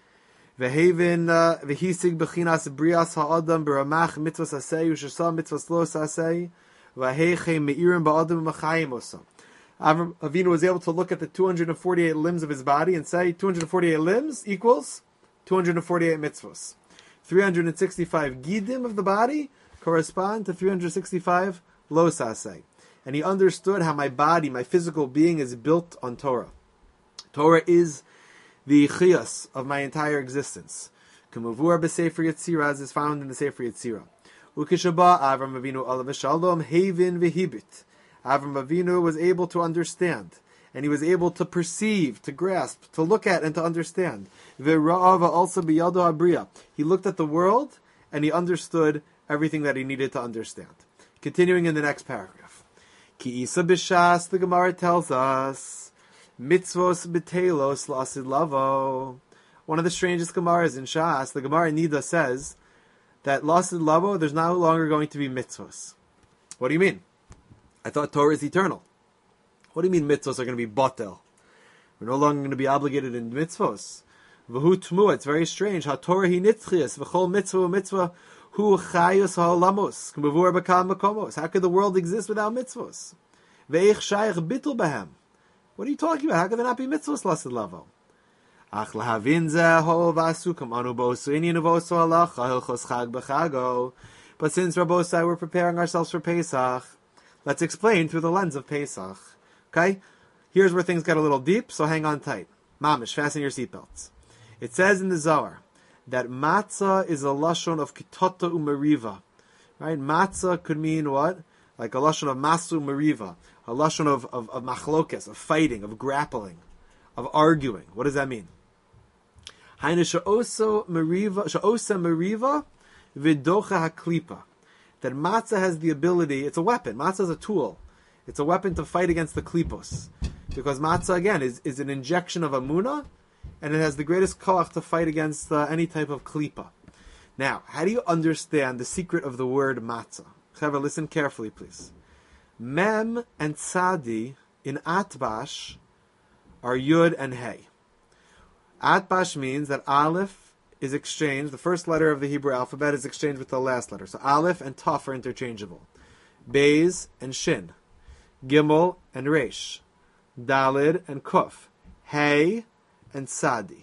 V'hevin V'hisig B'chinas Brias Ha'adam B'ramach Mitzvos Asei U'shasa Mitzvos Lo Sasei V'heiche Me'irim Ba'adam M'chayim Osam. Avram Avinu was able to look at the two hundred forty-eight limbs of his body and say two hundred forty-eight limbs equals two hundred forty-eight mitzvos. three hundred sixty-five gidim of the body correspond to three hundred sixty-five lo sasei. And he understood how my body, my physical being, is built on Torah. Torah is the chiyas of my entire existence. K'mavur b'sefer Yetzirah, as is found in the Sefer Yetzirah. Ukishaba Avram Avinu alav shalom havin v'hibit. Avram Avinu was able to understand, and he was able to perceive, to grasp, to look at, and to understand. Ve'ra'ava also biyado abriya. He looked at the world, and he understood everything that he needed to understand. Continuing in the next paragraph. Ki isa b'shas, the Gemara tells us, mitzvos b'telos lasid lavo. One of the strangest Gemaras in Shas, the Gemara Nida says that lasid lavo, there's no longer going to be mitzvos. What do you mean? I thought Torah is eternal. What do you mean mitzvos are going to be batel? We're no longer going to be obligated in mitzvos. V'hu tmua, it's very strange. Ha Torah hi nitzchias, v'chol mitzvah mitzvah hu chayus ha'olamos, k'mavur b'kal makomos. How could the world exist without mitzvos? Ve'ich shayach bitul b'hem. What are you talking about? How could there not be mitzvos lasid lavo? Ach lahavin zeh ho v'asu kamanu bo'osu inyan v'osu halacha hilchos chag b'chago. But since Rabbosai, we're preparing ourselves for Pesach, let's explain through the lens of Pesach. Okay? Here's where things get a little deep, so hang on tight. Mamish, fasten your seatbelts. It says in the Zohar that matzah is a lashon of kitota umeriva. Right? Matzah could mean what? Like a lashon of masu umeriva. A lashon of, of, of machlokes, of fighting, of grappling, of arguing. What does that mean? Hainu sha'osa meriva, sha'osa meriva vidocha haklipa. That matzah has the ability, it's a weapon. Matzah is a tool. It's a weapon to fight against the klipos. Because matzah, again, is, is an injection of amunah, and it has the greatest koach to fight against uh, any type of klipa. Now, how do you understand the secret of the word matzah? Chaver, listen carefully, please. Mem and tzadi in atbash are yud and hey. Atbash means that aleph is exchanged, the first letter of the Hebrew alphabet is exchanged with the last letter. So Aleph and Taf are interchangeable. Beis and Shin. Gimel and Resh. Dalid and Kuf. Hey and Sadi.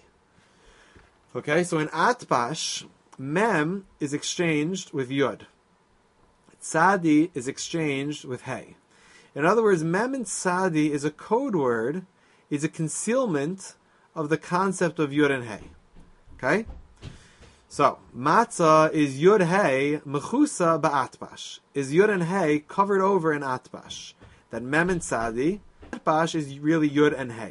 Okay, so in Atbash, Mem is exchanged with Yud. Sadi is exchanged with Hey. In other words, Mem and Sadi is a code word, is a concealment of the concept of Yud and Hey. Okay? So, matzah is yud hey mechusa ba'atbash. Is yud and hey covered over in atbash? That mem and tzadi, atbash is really yud and hey.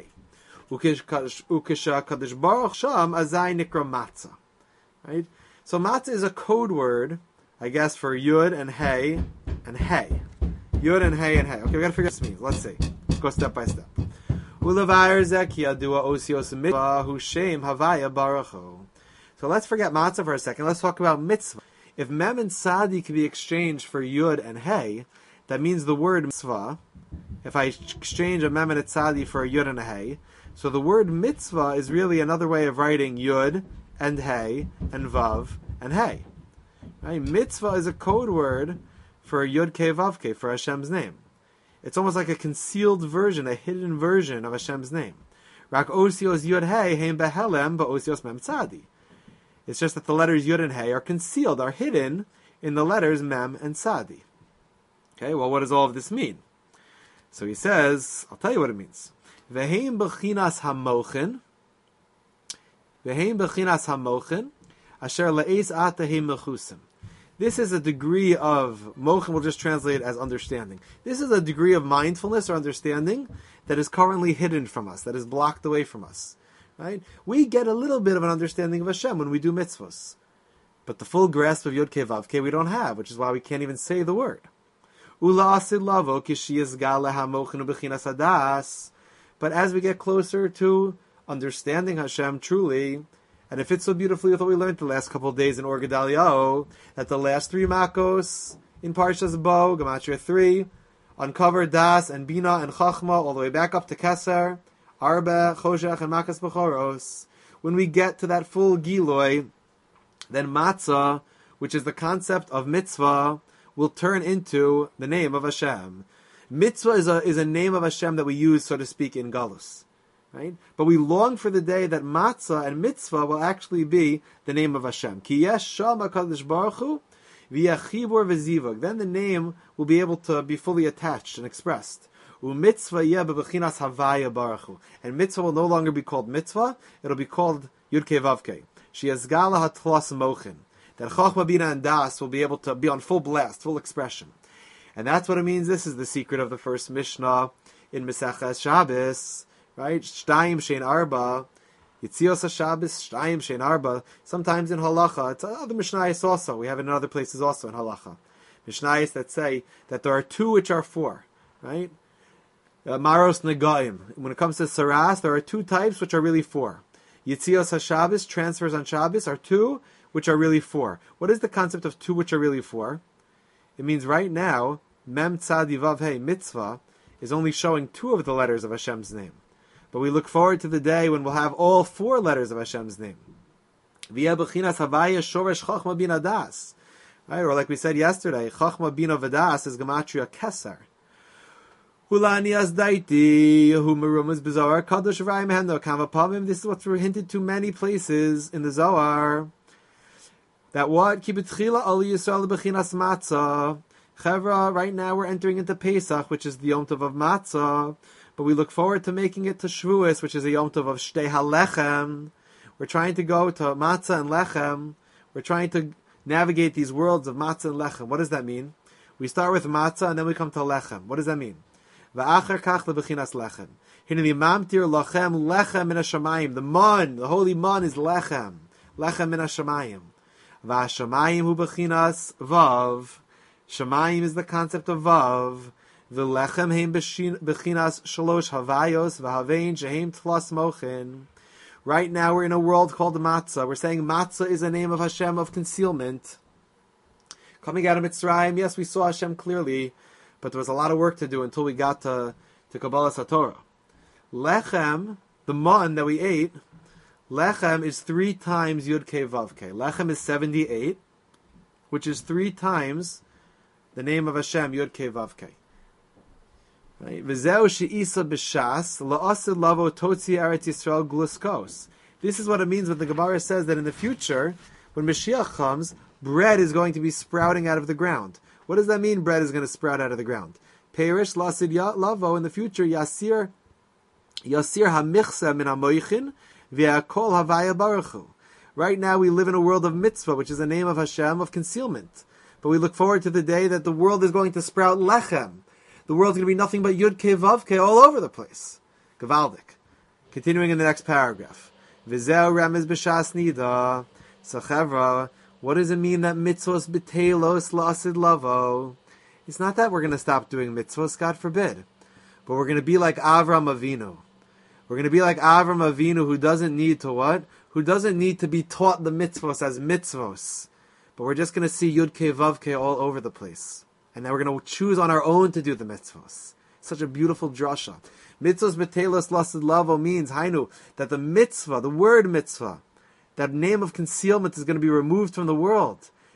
Ukisha kadosh baruch sham azay nikra matzah. Right? So matzah is a code word, I guess, for yud and hey and hey. Yud and hey and hey. Okay, we gotta figure out what this means. Let's see. Let's go step by step. Ulavayr zekia dua osios mitzvah hu shem havaya baruchu. So let's forget matzah for a second. Let's talk about mitzvah. If mem and sadi can be exchanged for yud and hey, that means the word mitzvah. If I exchange a mem and a tzadi for a yud and a hey, so the word mitzvah is really another way of writing yud and hey and vav and hey. Right? Mitzvah is a code word for Yud Kei Vav Kei, for Hashem's name. It's almost like a concealed version, a hidden version of Hashem's name. Rak osios Yud Hey heim behelem ba'osios mem tzadi. It's just that the letters Yud and Hey are concealed, are hidden in the letters Mem and Tzadi. Okay, well, what does all of this mean? So he says, I'll tell you what it means. Veheim b'chinas hamochin, veheim b'chinas hamochin, asher la'es atahim mechusim. This is a degree of, mochin will just translate as understanding. This is a degree of mindfulness or understanding that is currently hidden from us, that is blocked away from us. Right? We get a little bit of an understanding of Hashem when we do mitzvahs. But the full grasp of Yod Kei Vav Kei we don't have, which is why we can't even say the word. But as we get closer to understanding Hashem truly, and it fits so beautifully with what we learned the last couple of days in Or Gedaliyahu, that the last three makos in Parshas Bo, Gematria three, uncover Das and Bina and Chachma all the way back up to Keser, Arba, Choshech, and Makas Bechoros. When we get to that full Giloi, then Matzah, which is the concept of mitzvah, will turn into the name of Hashem. Mitzvah is a, is a name of Hashem that we use, so to speak, in Galus. Right? But we long for the day that Matzah and mitzvah will actually be the name of Hashem. Ki yesh sham HaKadosh Baruch Hu v'yachibur v'zivug. Then the name will be able to be fully attached and expressed. U'mitzvah yeh bebechinas havaya Baruch Hu. And mitzvah will no longer be called mitzvah, it'll be called Yud Kei Vav Kei. She'ezgala hatlas mochin. That Chachma, Bina, and Das will be able to be on full blast, full expression. And that's what it means. This is the secret of the first Mishnah in Maseches Shabbos, right? Shtayim Shein Arba, Yitzios HaShabbos, Shtayim Shein Arba. Sometimes in Halacha, it's other Mishnayos also. We have it in other places also in Halacha. Mishnayos that say that there are two which are four, right? Uh, Maros Negaim. When it comes to Saras, there are two types which are really four. Yitzios HaShabbos, transfers on Shabbos, are two which are really four. What is the concept of two which are really four? It means right now, Mem Tzadi Vav Hey, mitzvah, is only showing two of the letters of Hashem's name. But we look forward to the day when we'll have all four letters of Hashem's name. V'yeh b'chinas havaya shoresh chachma bina das. Right, or like we said yesterday, chachma bina v'das is gematria keser. Hulani azdaiti hu merumas b'zohar kadosh v'rayim hendo kavapavim. This is what's hinted to many places in the Zohar. That what? Ki b'tchila ali Yisrael b'chinas matzah. Chevra, right now we're entering into Pesach, which is the Yom Tov of Matzah, but we look forward to making it to Shavuos, which is a Yom Tov of Shtei HaLechem. We're trying to go to Matzah and Lechem. We're trying to navigate these worlds of Matzah and Lechem. What does that mean? We start with Matzah and then we come to Lechem. What does that mean? V'acher kach lebechinas Lechem. Hineni mamtir lachem Lechem min hashamayim. The man, the holy man is Lechem. Lechem min hashamayim. V'ashamayim hu bechinas Vav. Shamayim is the concept of Vav. V'lechem heim bechinas shalosh havayos v'havein sheheim tlas mochin. Right now we're in a world called Matzah. We're saying Matzah is a name of Hashem of concealment. Coming out of Mitzrayim, yes, we saw Hashem clearly, but there was a lot of work to do until we got to, to Kabbalah Satorah. Lechem, the man that we ate, Lechem is three times Yud Kei Vav Kei. Lechem is seventy-eight, which is three times the name of Hashem, Yud Kei Vav Kei. Right? V'zeu she'isa b'shas la'asid lavo totzi eretz Yisrael gluskos. This is what it means when the Gemara says that in the future, when Mashiach comes, bread is going to be sprouting out of the ground. What does that mean, bread is going to sprout out of the ground? Perish la'asid lavo, in the future, yasir yasir hamichsa min hamoichin v'yakol havaya baruchu. Right now we live in a world of mitzvah, which is the name of Hashem, of concealment. But we look forward to the day that the world is going to sprout lechem. The world's going to be nothing but Yud Kei Vav Kei all over the place. Gavaldik. Continuing in the next paragraph. V'zeu remez b'shas nida. Sachevra. What does it mean that mitzvos b'teilos la'asid lavo? It's not that we're going to stop doing mitzvos, God forbid. But we're going to be like Avram Avinu. We're going to be like Avram Avinu, who doesn't need to what? Who doesn't need to be taught the mitzvos as mitzvos. But we're just going to see Yud Kei Vav Kei all over the place. And now we're going to choose on our own to do the mitzvos. Such a beautiful drasha. Mitzvos b'teilos lasid lavo means, hainu, that the mitzvah, the word mitzvah, that name of concealment is going to be removed from the world.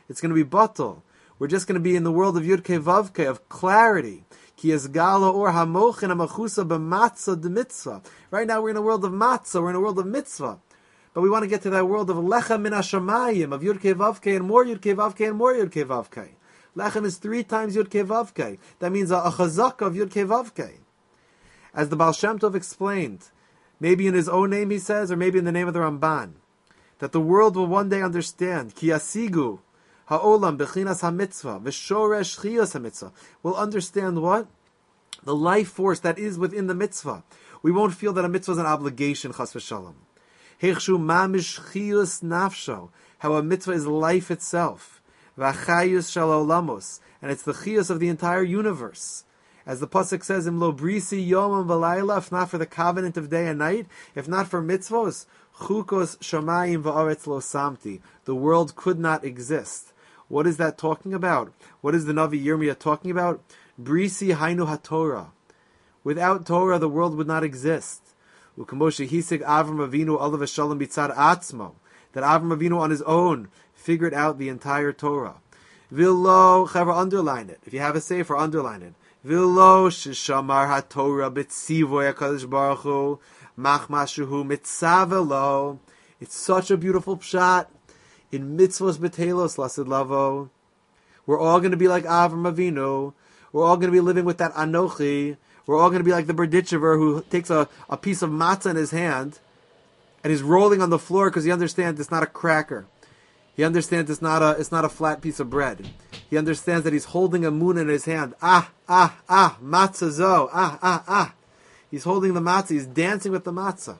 It's going to be batal. We're just going to be in the world of Yud Kei Vav Kei, of clarity. Ki esgala or hamochin hamachusa b'matzah de mitzvah. Right now we're in a world of matzah, we're in a world of mitzvah. But we want to get to that world of lechem min hashamayim, of Yud Kei Vav Kei, and more Yud Kei Vav Kei, and more Yud Kei Vav Kei. Lechem is three times Yud Kei Vav Kei. That means a, a chazaka of Yud Kei Vav Kei. As the Baal Shem Tov explained, maybe in his own name he says, or maybe in the name of the Ramban, that the world will one day understand, ki yasigu ha'olam bechinas ha'mitzvah, v'shoresh chiyos ha'mitzvah, will understand what? The life force that is within the mitzvah. We won't feel that a mitzvah is an obligation, chas v'shalom. Heichshu mamish chiyos nafsho, how a mitzvah is life itself. V'achayus shal olamos, and it's the chiyos of the entire universe. As the pasuk says, "Im lo brisi yomam v'layla," if not for the covenant of day and night, if not for mitzvos, chukos shamayim va'aretz lo samti, the world could not exist. What is that talking about? What is the Navi Yirmiyah talking about? Brisi hainu haTorah. Without Torah, the world would not exist. U'kamoshe hisig Avram Avinu alav v'shalom bitzad atzmo, that Avram Avinu on his own figured out the entire Torah. Villo, chaver, underline it. If you have a sefer, underline it. Villo shishamar haTorah b'tzivoy HaKadosh Baruch Hu machmashuhu mitzavelo. It's such a beautiful pshat. In mitzvos betelos lasid lavo, we're all going to be like Avram Avinu. We're all going to be living with that anochi. We're all going to be like the Berditchever who takes a, a piece of matzah in his hand and he's rolling on the floor because he understands it's not a cracker. He understands it's not a it's not a flat piece of bread. He understands that he's holding a moon in his hand. Ah, ah, ah, matzah zo. Ah, ah, ah. He's holding the matzah. He's dancing with the matzah.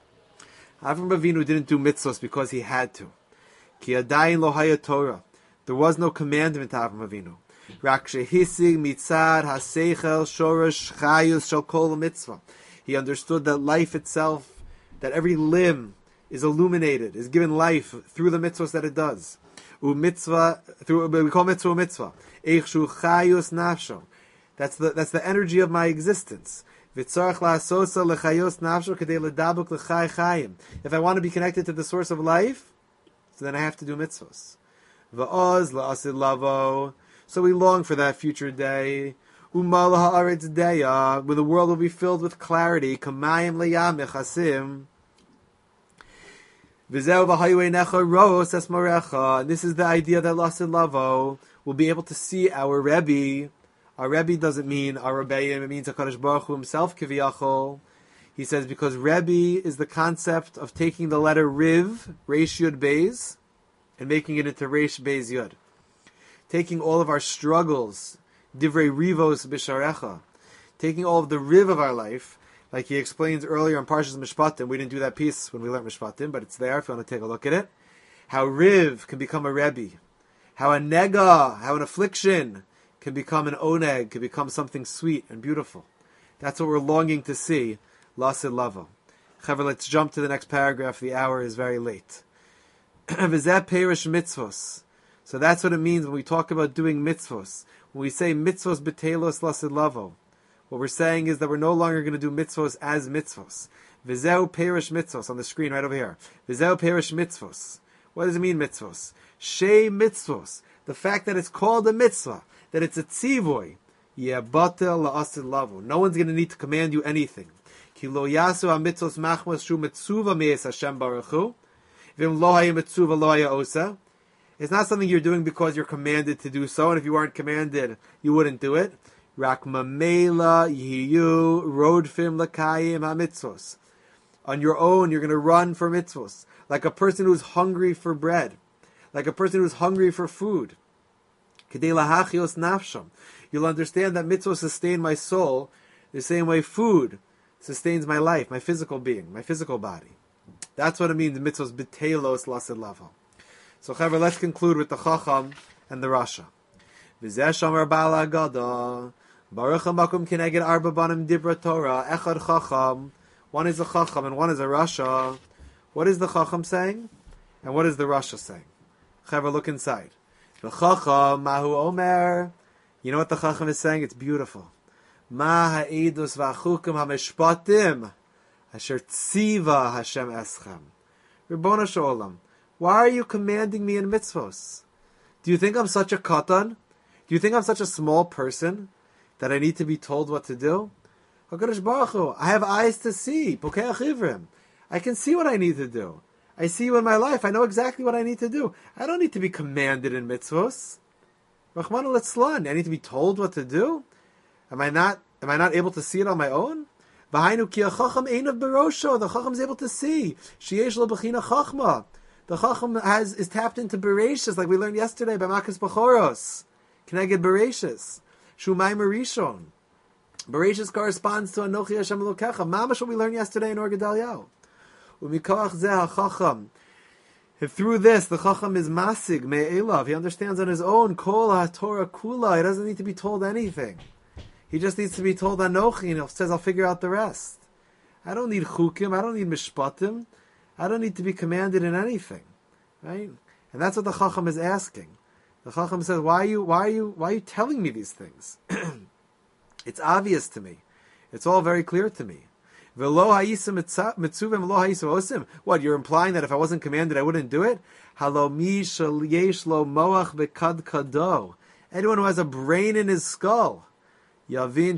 Avram Avinu didn't do mitzvahs because he had to. Ki adayin lo haya Torah. There was no commandment to Avram Avinu. Rak shehisig mitzad haseichel shoresh chayus shel kol mitzvah. He understood that life itself, that every limb is illuminated, is given life through the mitzvahs that it does. U mitzvah, through we call mitzvah mitzvah. Eichshu chayus nafsho. That's the that's the energy of my existence. V'tzarich la'asosa lechayos nafsho kedei ledabuk l'chay chayim. If I want to be connected to the source of life, so then I have to do mitzvahs. Va'oz la'asid lavo. So we long for that future day. Umal ha'aretz deya, when the world will be filled with clarity. Kamayim leyam echasim. V'zeu v'haywei necha ros es morecha. This is the idea that la'asid lavo will be able to see our Rebbe. Our Rebbe doesn't mean our Rebbeim, it means HaKadosh Baruch Hu himself, kiviyachol. He says because Rebbe is the concept of taking the letter Riv, Reish Yud Beis, and making it into Reish Beis Yud. Taking all of our struggles, Divrei Rivos Bisharecha, taking all of the Riv of our life, like he explains earlier in Parshas Mishpatim. We didn't do that piece when we learned Mishpatim, but it's there if you want to take a look at it. How Riv can become a Rebbe. How a Nega, how an affliction can become an Oneg, can become something sweet and beautiful. That's what we're longing to see. Lasid Lavo. Chaver, let's jump to the next paragraph. The hour is very late. V'zeh perish mitzvos. So that's what it means when we talk about doing mitzvos. When we say mitzvos betelos lasid lavo, what we're saying is that we're no longer going to do mitzvos as mitzvos. V'zeu perish mitzvos, on the screen right over here. V'zeu perish mitzvos. What does it mean, mitzvos? Shei mitzvos. The fact that it's called a mitzvah, that it's a tzivoy. Yeah, batel la'asid lavo. No one's going to need to command you anything. Ki lo yasu ha-mitzvos machmas shu mitzuva me'es Hashem baruch hu. V'im lo haya mitzuva lo haya osa. It's not something you're doing because you're commanded to do so, and if you weren't commanded, you wouldn't do it. Rak mamela yiyu rodfim lakayim ha-mitzvos. On your own, you're going to run for mitzvos. Like a person who's hungry for bread. Like a person who's hungry for food. Kedei lahachios nafsham. You'll understand that mitzvos sustain my soul the same way food sustains my life, my physical being, my physical body. That's what it means, mitzvos betelos lasid lavo. So, Chaver, let's conclude with the Chacham and the Rasha. V'zeh shomer Baal Haggadah, Baruch HaMakom Keneged Arba Banim Dibra Torah, Echad Chacham. One is a Chacham and one is a Rasha. What is the Chacham saying? And what is the Rasha saying? Chaver, look inside. The Chacham, Mahu Omer. You know what the Chacham is saying? It's beautiful. Ma ha'edus v'achukim ha'meshpatim, asher tziva Hashem eschem. Ribono Shalom. Why are you commanding me in mitzvos? Do you think I'm such a katan? Do you think I'm such a small person that I need to be told what to do? HaKadosh Baruch Hu, I have eyes to see. Pokeach ivrim. I can see what I need to do. I see you in my life. I know exactly what I need to do. I don't need to be commanded in mitzvos. Rachmana litzlan. I need to be told what to do. Am I not? Am I not able to see it on my own? V'hainu ki hachacham einav berosho. The chacham is able to see. Sheyesh lo b'china chachma. The chacham has is tapped into bereshis, like we learned yesterday by Makas Bachoros. Keneged bereshis. Shumay merishon. Bereshis corresponds to Anochi Hashem Elokecha. Mamash what we learned yesterday in Or Gedaliyahu. Umikoach zeh hachacham. If through this the chacham is masig me'elav, he understands on his own kol haTorah kula. He doesn't need to be told anything. He just needs to be told Anochi, and he says, "I'll figure out the rest." I don't need chukim. I don't need mishpatim. I don't need to be commanded in anything, right? And that's what the chacham is asking. The chacham says, "Why are you? Why are you? Why are you telling me these things? It's obvious to me. It's all very clear to me." What, you're implying that if I wasn't commanded, I wouldn't do it? Anyone who has a brain in his skull, every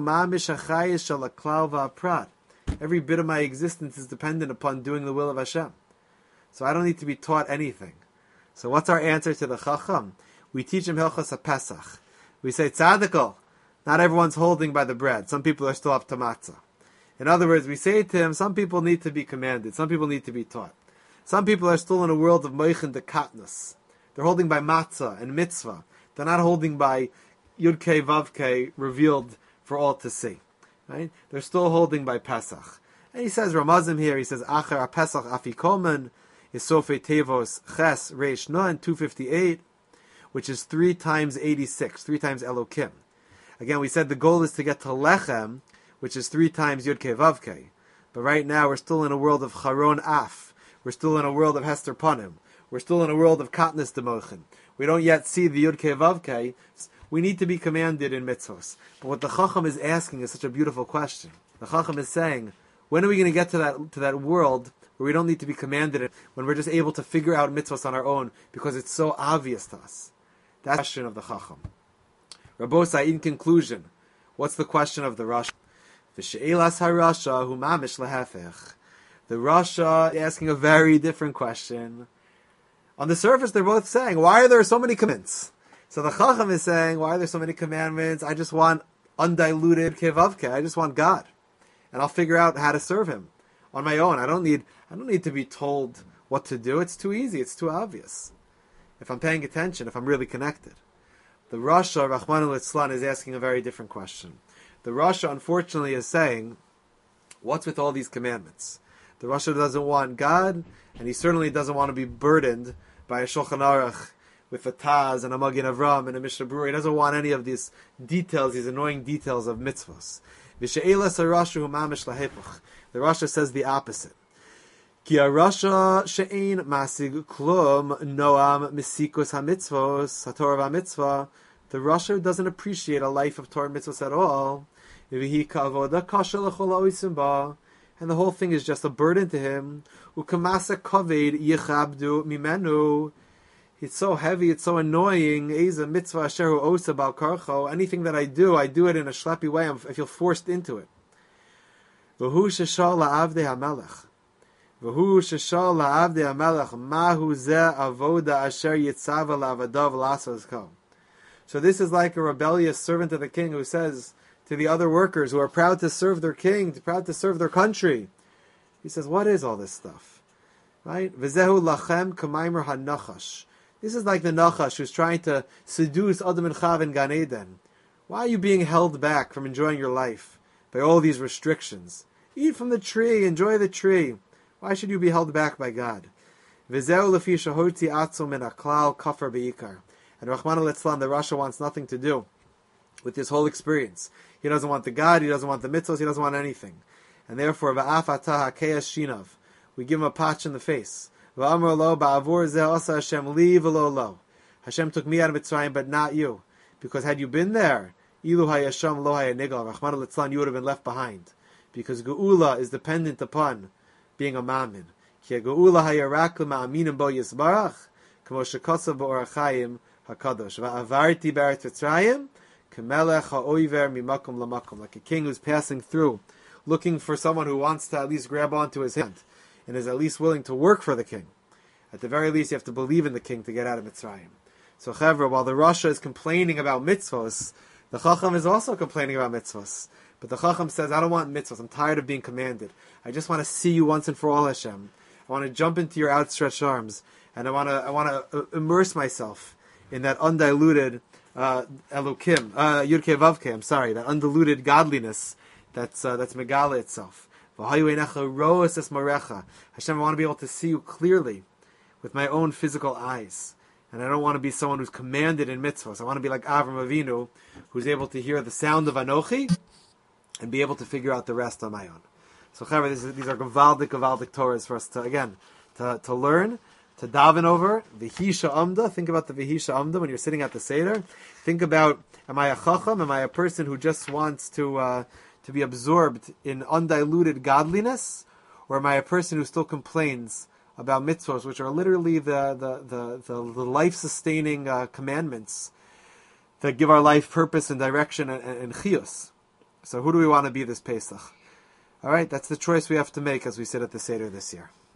bit of my existence is dependent upon doing the will of Hashem. So I don't need to be taught anything. So what's our answer to the Chacham? We teach him Hilchos HaPesach. We say, Tzadikal, not everyone's holding by the bread. Some people are still up to matzah. In other words, we say to him, some people need to be commanded. Some people need to be taught. Some people are still in a world of moichin dekatnus. They're holding by matzah and mitzvah. They're not holding by Yud-Kei Vav-Kei revealed for all to see. Right? They're still holding by Pesach. And he says Ramazim here, he says, Acher HaPesach Afikomen, is Sofei Tevos Ches Reish Nun, two fifty-eight, which is three times eighty-six, three times Elokim. Again, we said the goal is to get to Lechem, which is three times Yud-Kei Vav-Kei. But right now we're still in a world of Charon Af. We're still in a world of Hester Panim. We're still in a world of Katnis Demochin. We don't yet see the Yud-Kei Vav-Kei. We need to be commanded in mitzvos. But what the Chacham is asking is such a beautiful question. The Chacham is saying, when are we going to get to that to that world where we don't need to be commanded, when we're just able to figure out mitzvos on our own because it's so obvious to us? That's the question of the Chacham. Rabbosai, in conclusion, what's the question of the Rasha? V'she'elas harasha hu mamish lehefech. The Rasha is asking a very different question. On the surface, they're both saying, why are there so many commandments? So the Chacham is saying, why are there so many commandments? I just want undiluted kevavke. I just want God. And I'll figure out how to serve Him on my own. I don't need I don't need to be told what to do. It's too easy. It's too obvious. If I'm paying attention, if I'm really connected. The Rasha, Rachmana litzlan, is asking a very different question. The Rasha, unfortunately, is saying, what's with all these commandments? The Rasha doesn't want God, and he certainly doesn't want to be burdened by a Shulchan Aruch with a Taz and a Magin Avram and a Mishnah Berurah. He doesn't want any of these details, these annoying details of mitzvahs. The Rasha says the opposite. Ki Rasha she'ein masig klum noam misikus hamitzvos haTorah v'mitzvah. The Rasha doesn't appreciate a life of Torah and mitzvahs at all. And the whole thing is just a burden to him. Ukamasa kaved yichabdu mimenu. It's so heavy, it's so annoying. Eza mitzvah asheru osa bal karcho. Anything that I do, I do it in a schleppy way. I feel forced into it. V'hu sheshal la'avdei hamelech. V'hu sheshal la'avdei hamelech. Mahu zeh avoda asher yitzava la'avadav l'asaz kol. So this is like a rebellious servant of the king who says to the other workers who are proud to serve their king, proud to serve their country. He says, what is all this stuff? Right? V'zehu lachem k'maimer ha'nachash. This is like the Nachash who's trying to seduce Adam and Chav in Gan Eden. Why are you being held back from enjoying your life by all these restrictions? Eat from the tree, enjoy the tree. Why should you be held back by God? V'zehu lefi shahoti atzum min aklal kafar beikar. And Rachmana litzlan, the Rasha wants nothing to do with this whole experience. He doesn't want the God, he doesn't want the mitzvahs, he doesn't want anything. And therefore, va'af atah hakeyas shinav. We give him a patch in the face. V'amar lo ba'avur zeh asa Hashem li v'lo lo. Hashem took me out of Mitzrayim, but not you. Because had you been there, ilu hayasham lo hayanigal, Rachmana litzlan, you would have been left behind. Because Geula is dependent upon being a mamin. Ki Geula hayarak l'ma'aminim bo yisbarach, k'mo shekotzav bo'orach chayim, hakadosh. Va'avarti b'Eretz Mitzrayim k'melech ha'oiver mimakom lamakom, like a king who's passing through, looking for someone who wants to at least grab onto his hand, and is at least willing to work for the king. At the very least, you have to believe in the king to get out of Mitzrayim. So, Chevra, while the Rasha is complaining about mitzvos, the Chacham is also complaining about mitzvos. But the Chacham says, I don't want mitzvos. I'm tired of being commanded. I just want to see you once and for all, Hashem. I want to jump into your outstretched arms, and I want to I want to immerse myself in that undiluted uh, Elokim, uh, Yudke Vavke. I'm sorry, that undiluted godliness that's uh, that's Megala itself. Hashem, I want to be able to see you clearly with my own physical eyes. And I don't want to be someone who's commanded in mitzvahs. I want to be like Avram Avinu, who's able to hear the sound of Anochi and be able to figure out the rest on my own. So, Chaver, these, these are gavaldik, gavaldik Torahs for us to, again, to, to learn, to daven over. Vihisha Amda, think about the Vihisha Amda when you're sitting at the Seder. Think about, am I a Chacham? Am I a person who just wants to uh, to be absorbed in undiluted godliness? Or am I a person who still complains about mitzvahs, which are literally the the the, the, the life-sustaining uh, commandments that give our life purpose and direction and, and, and chiyus. So who do we want to be this Pesach? All right, that's the choice we have to make as we sit at the Seder this year.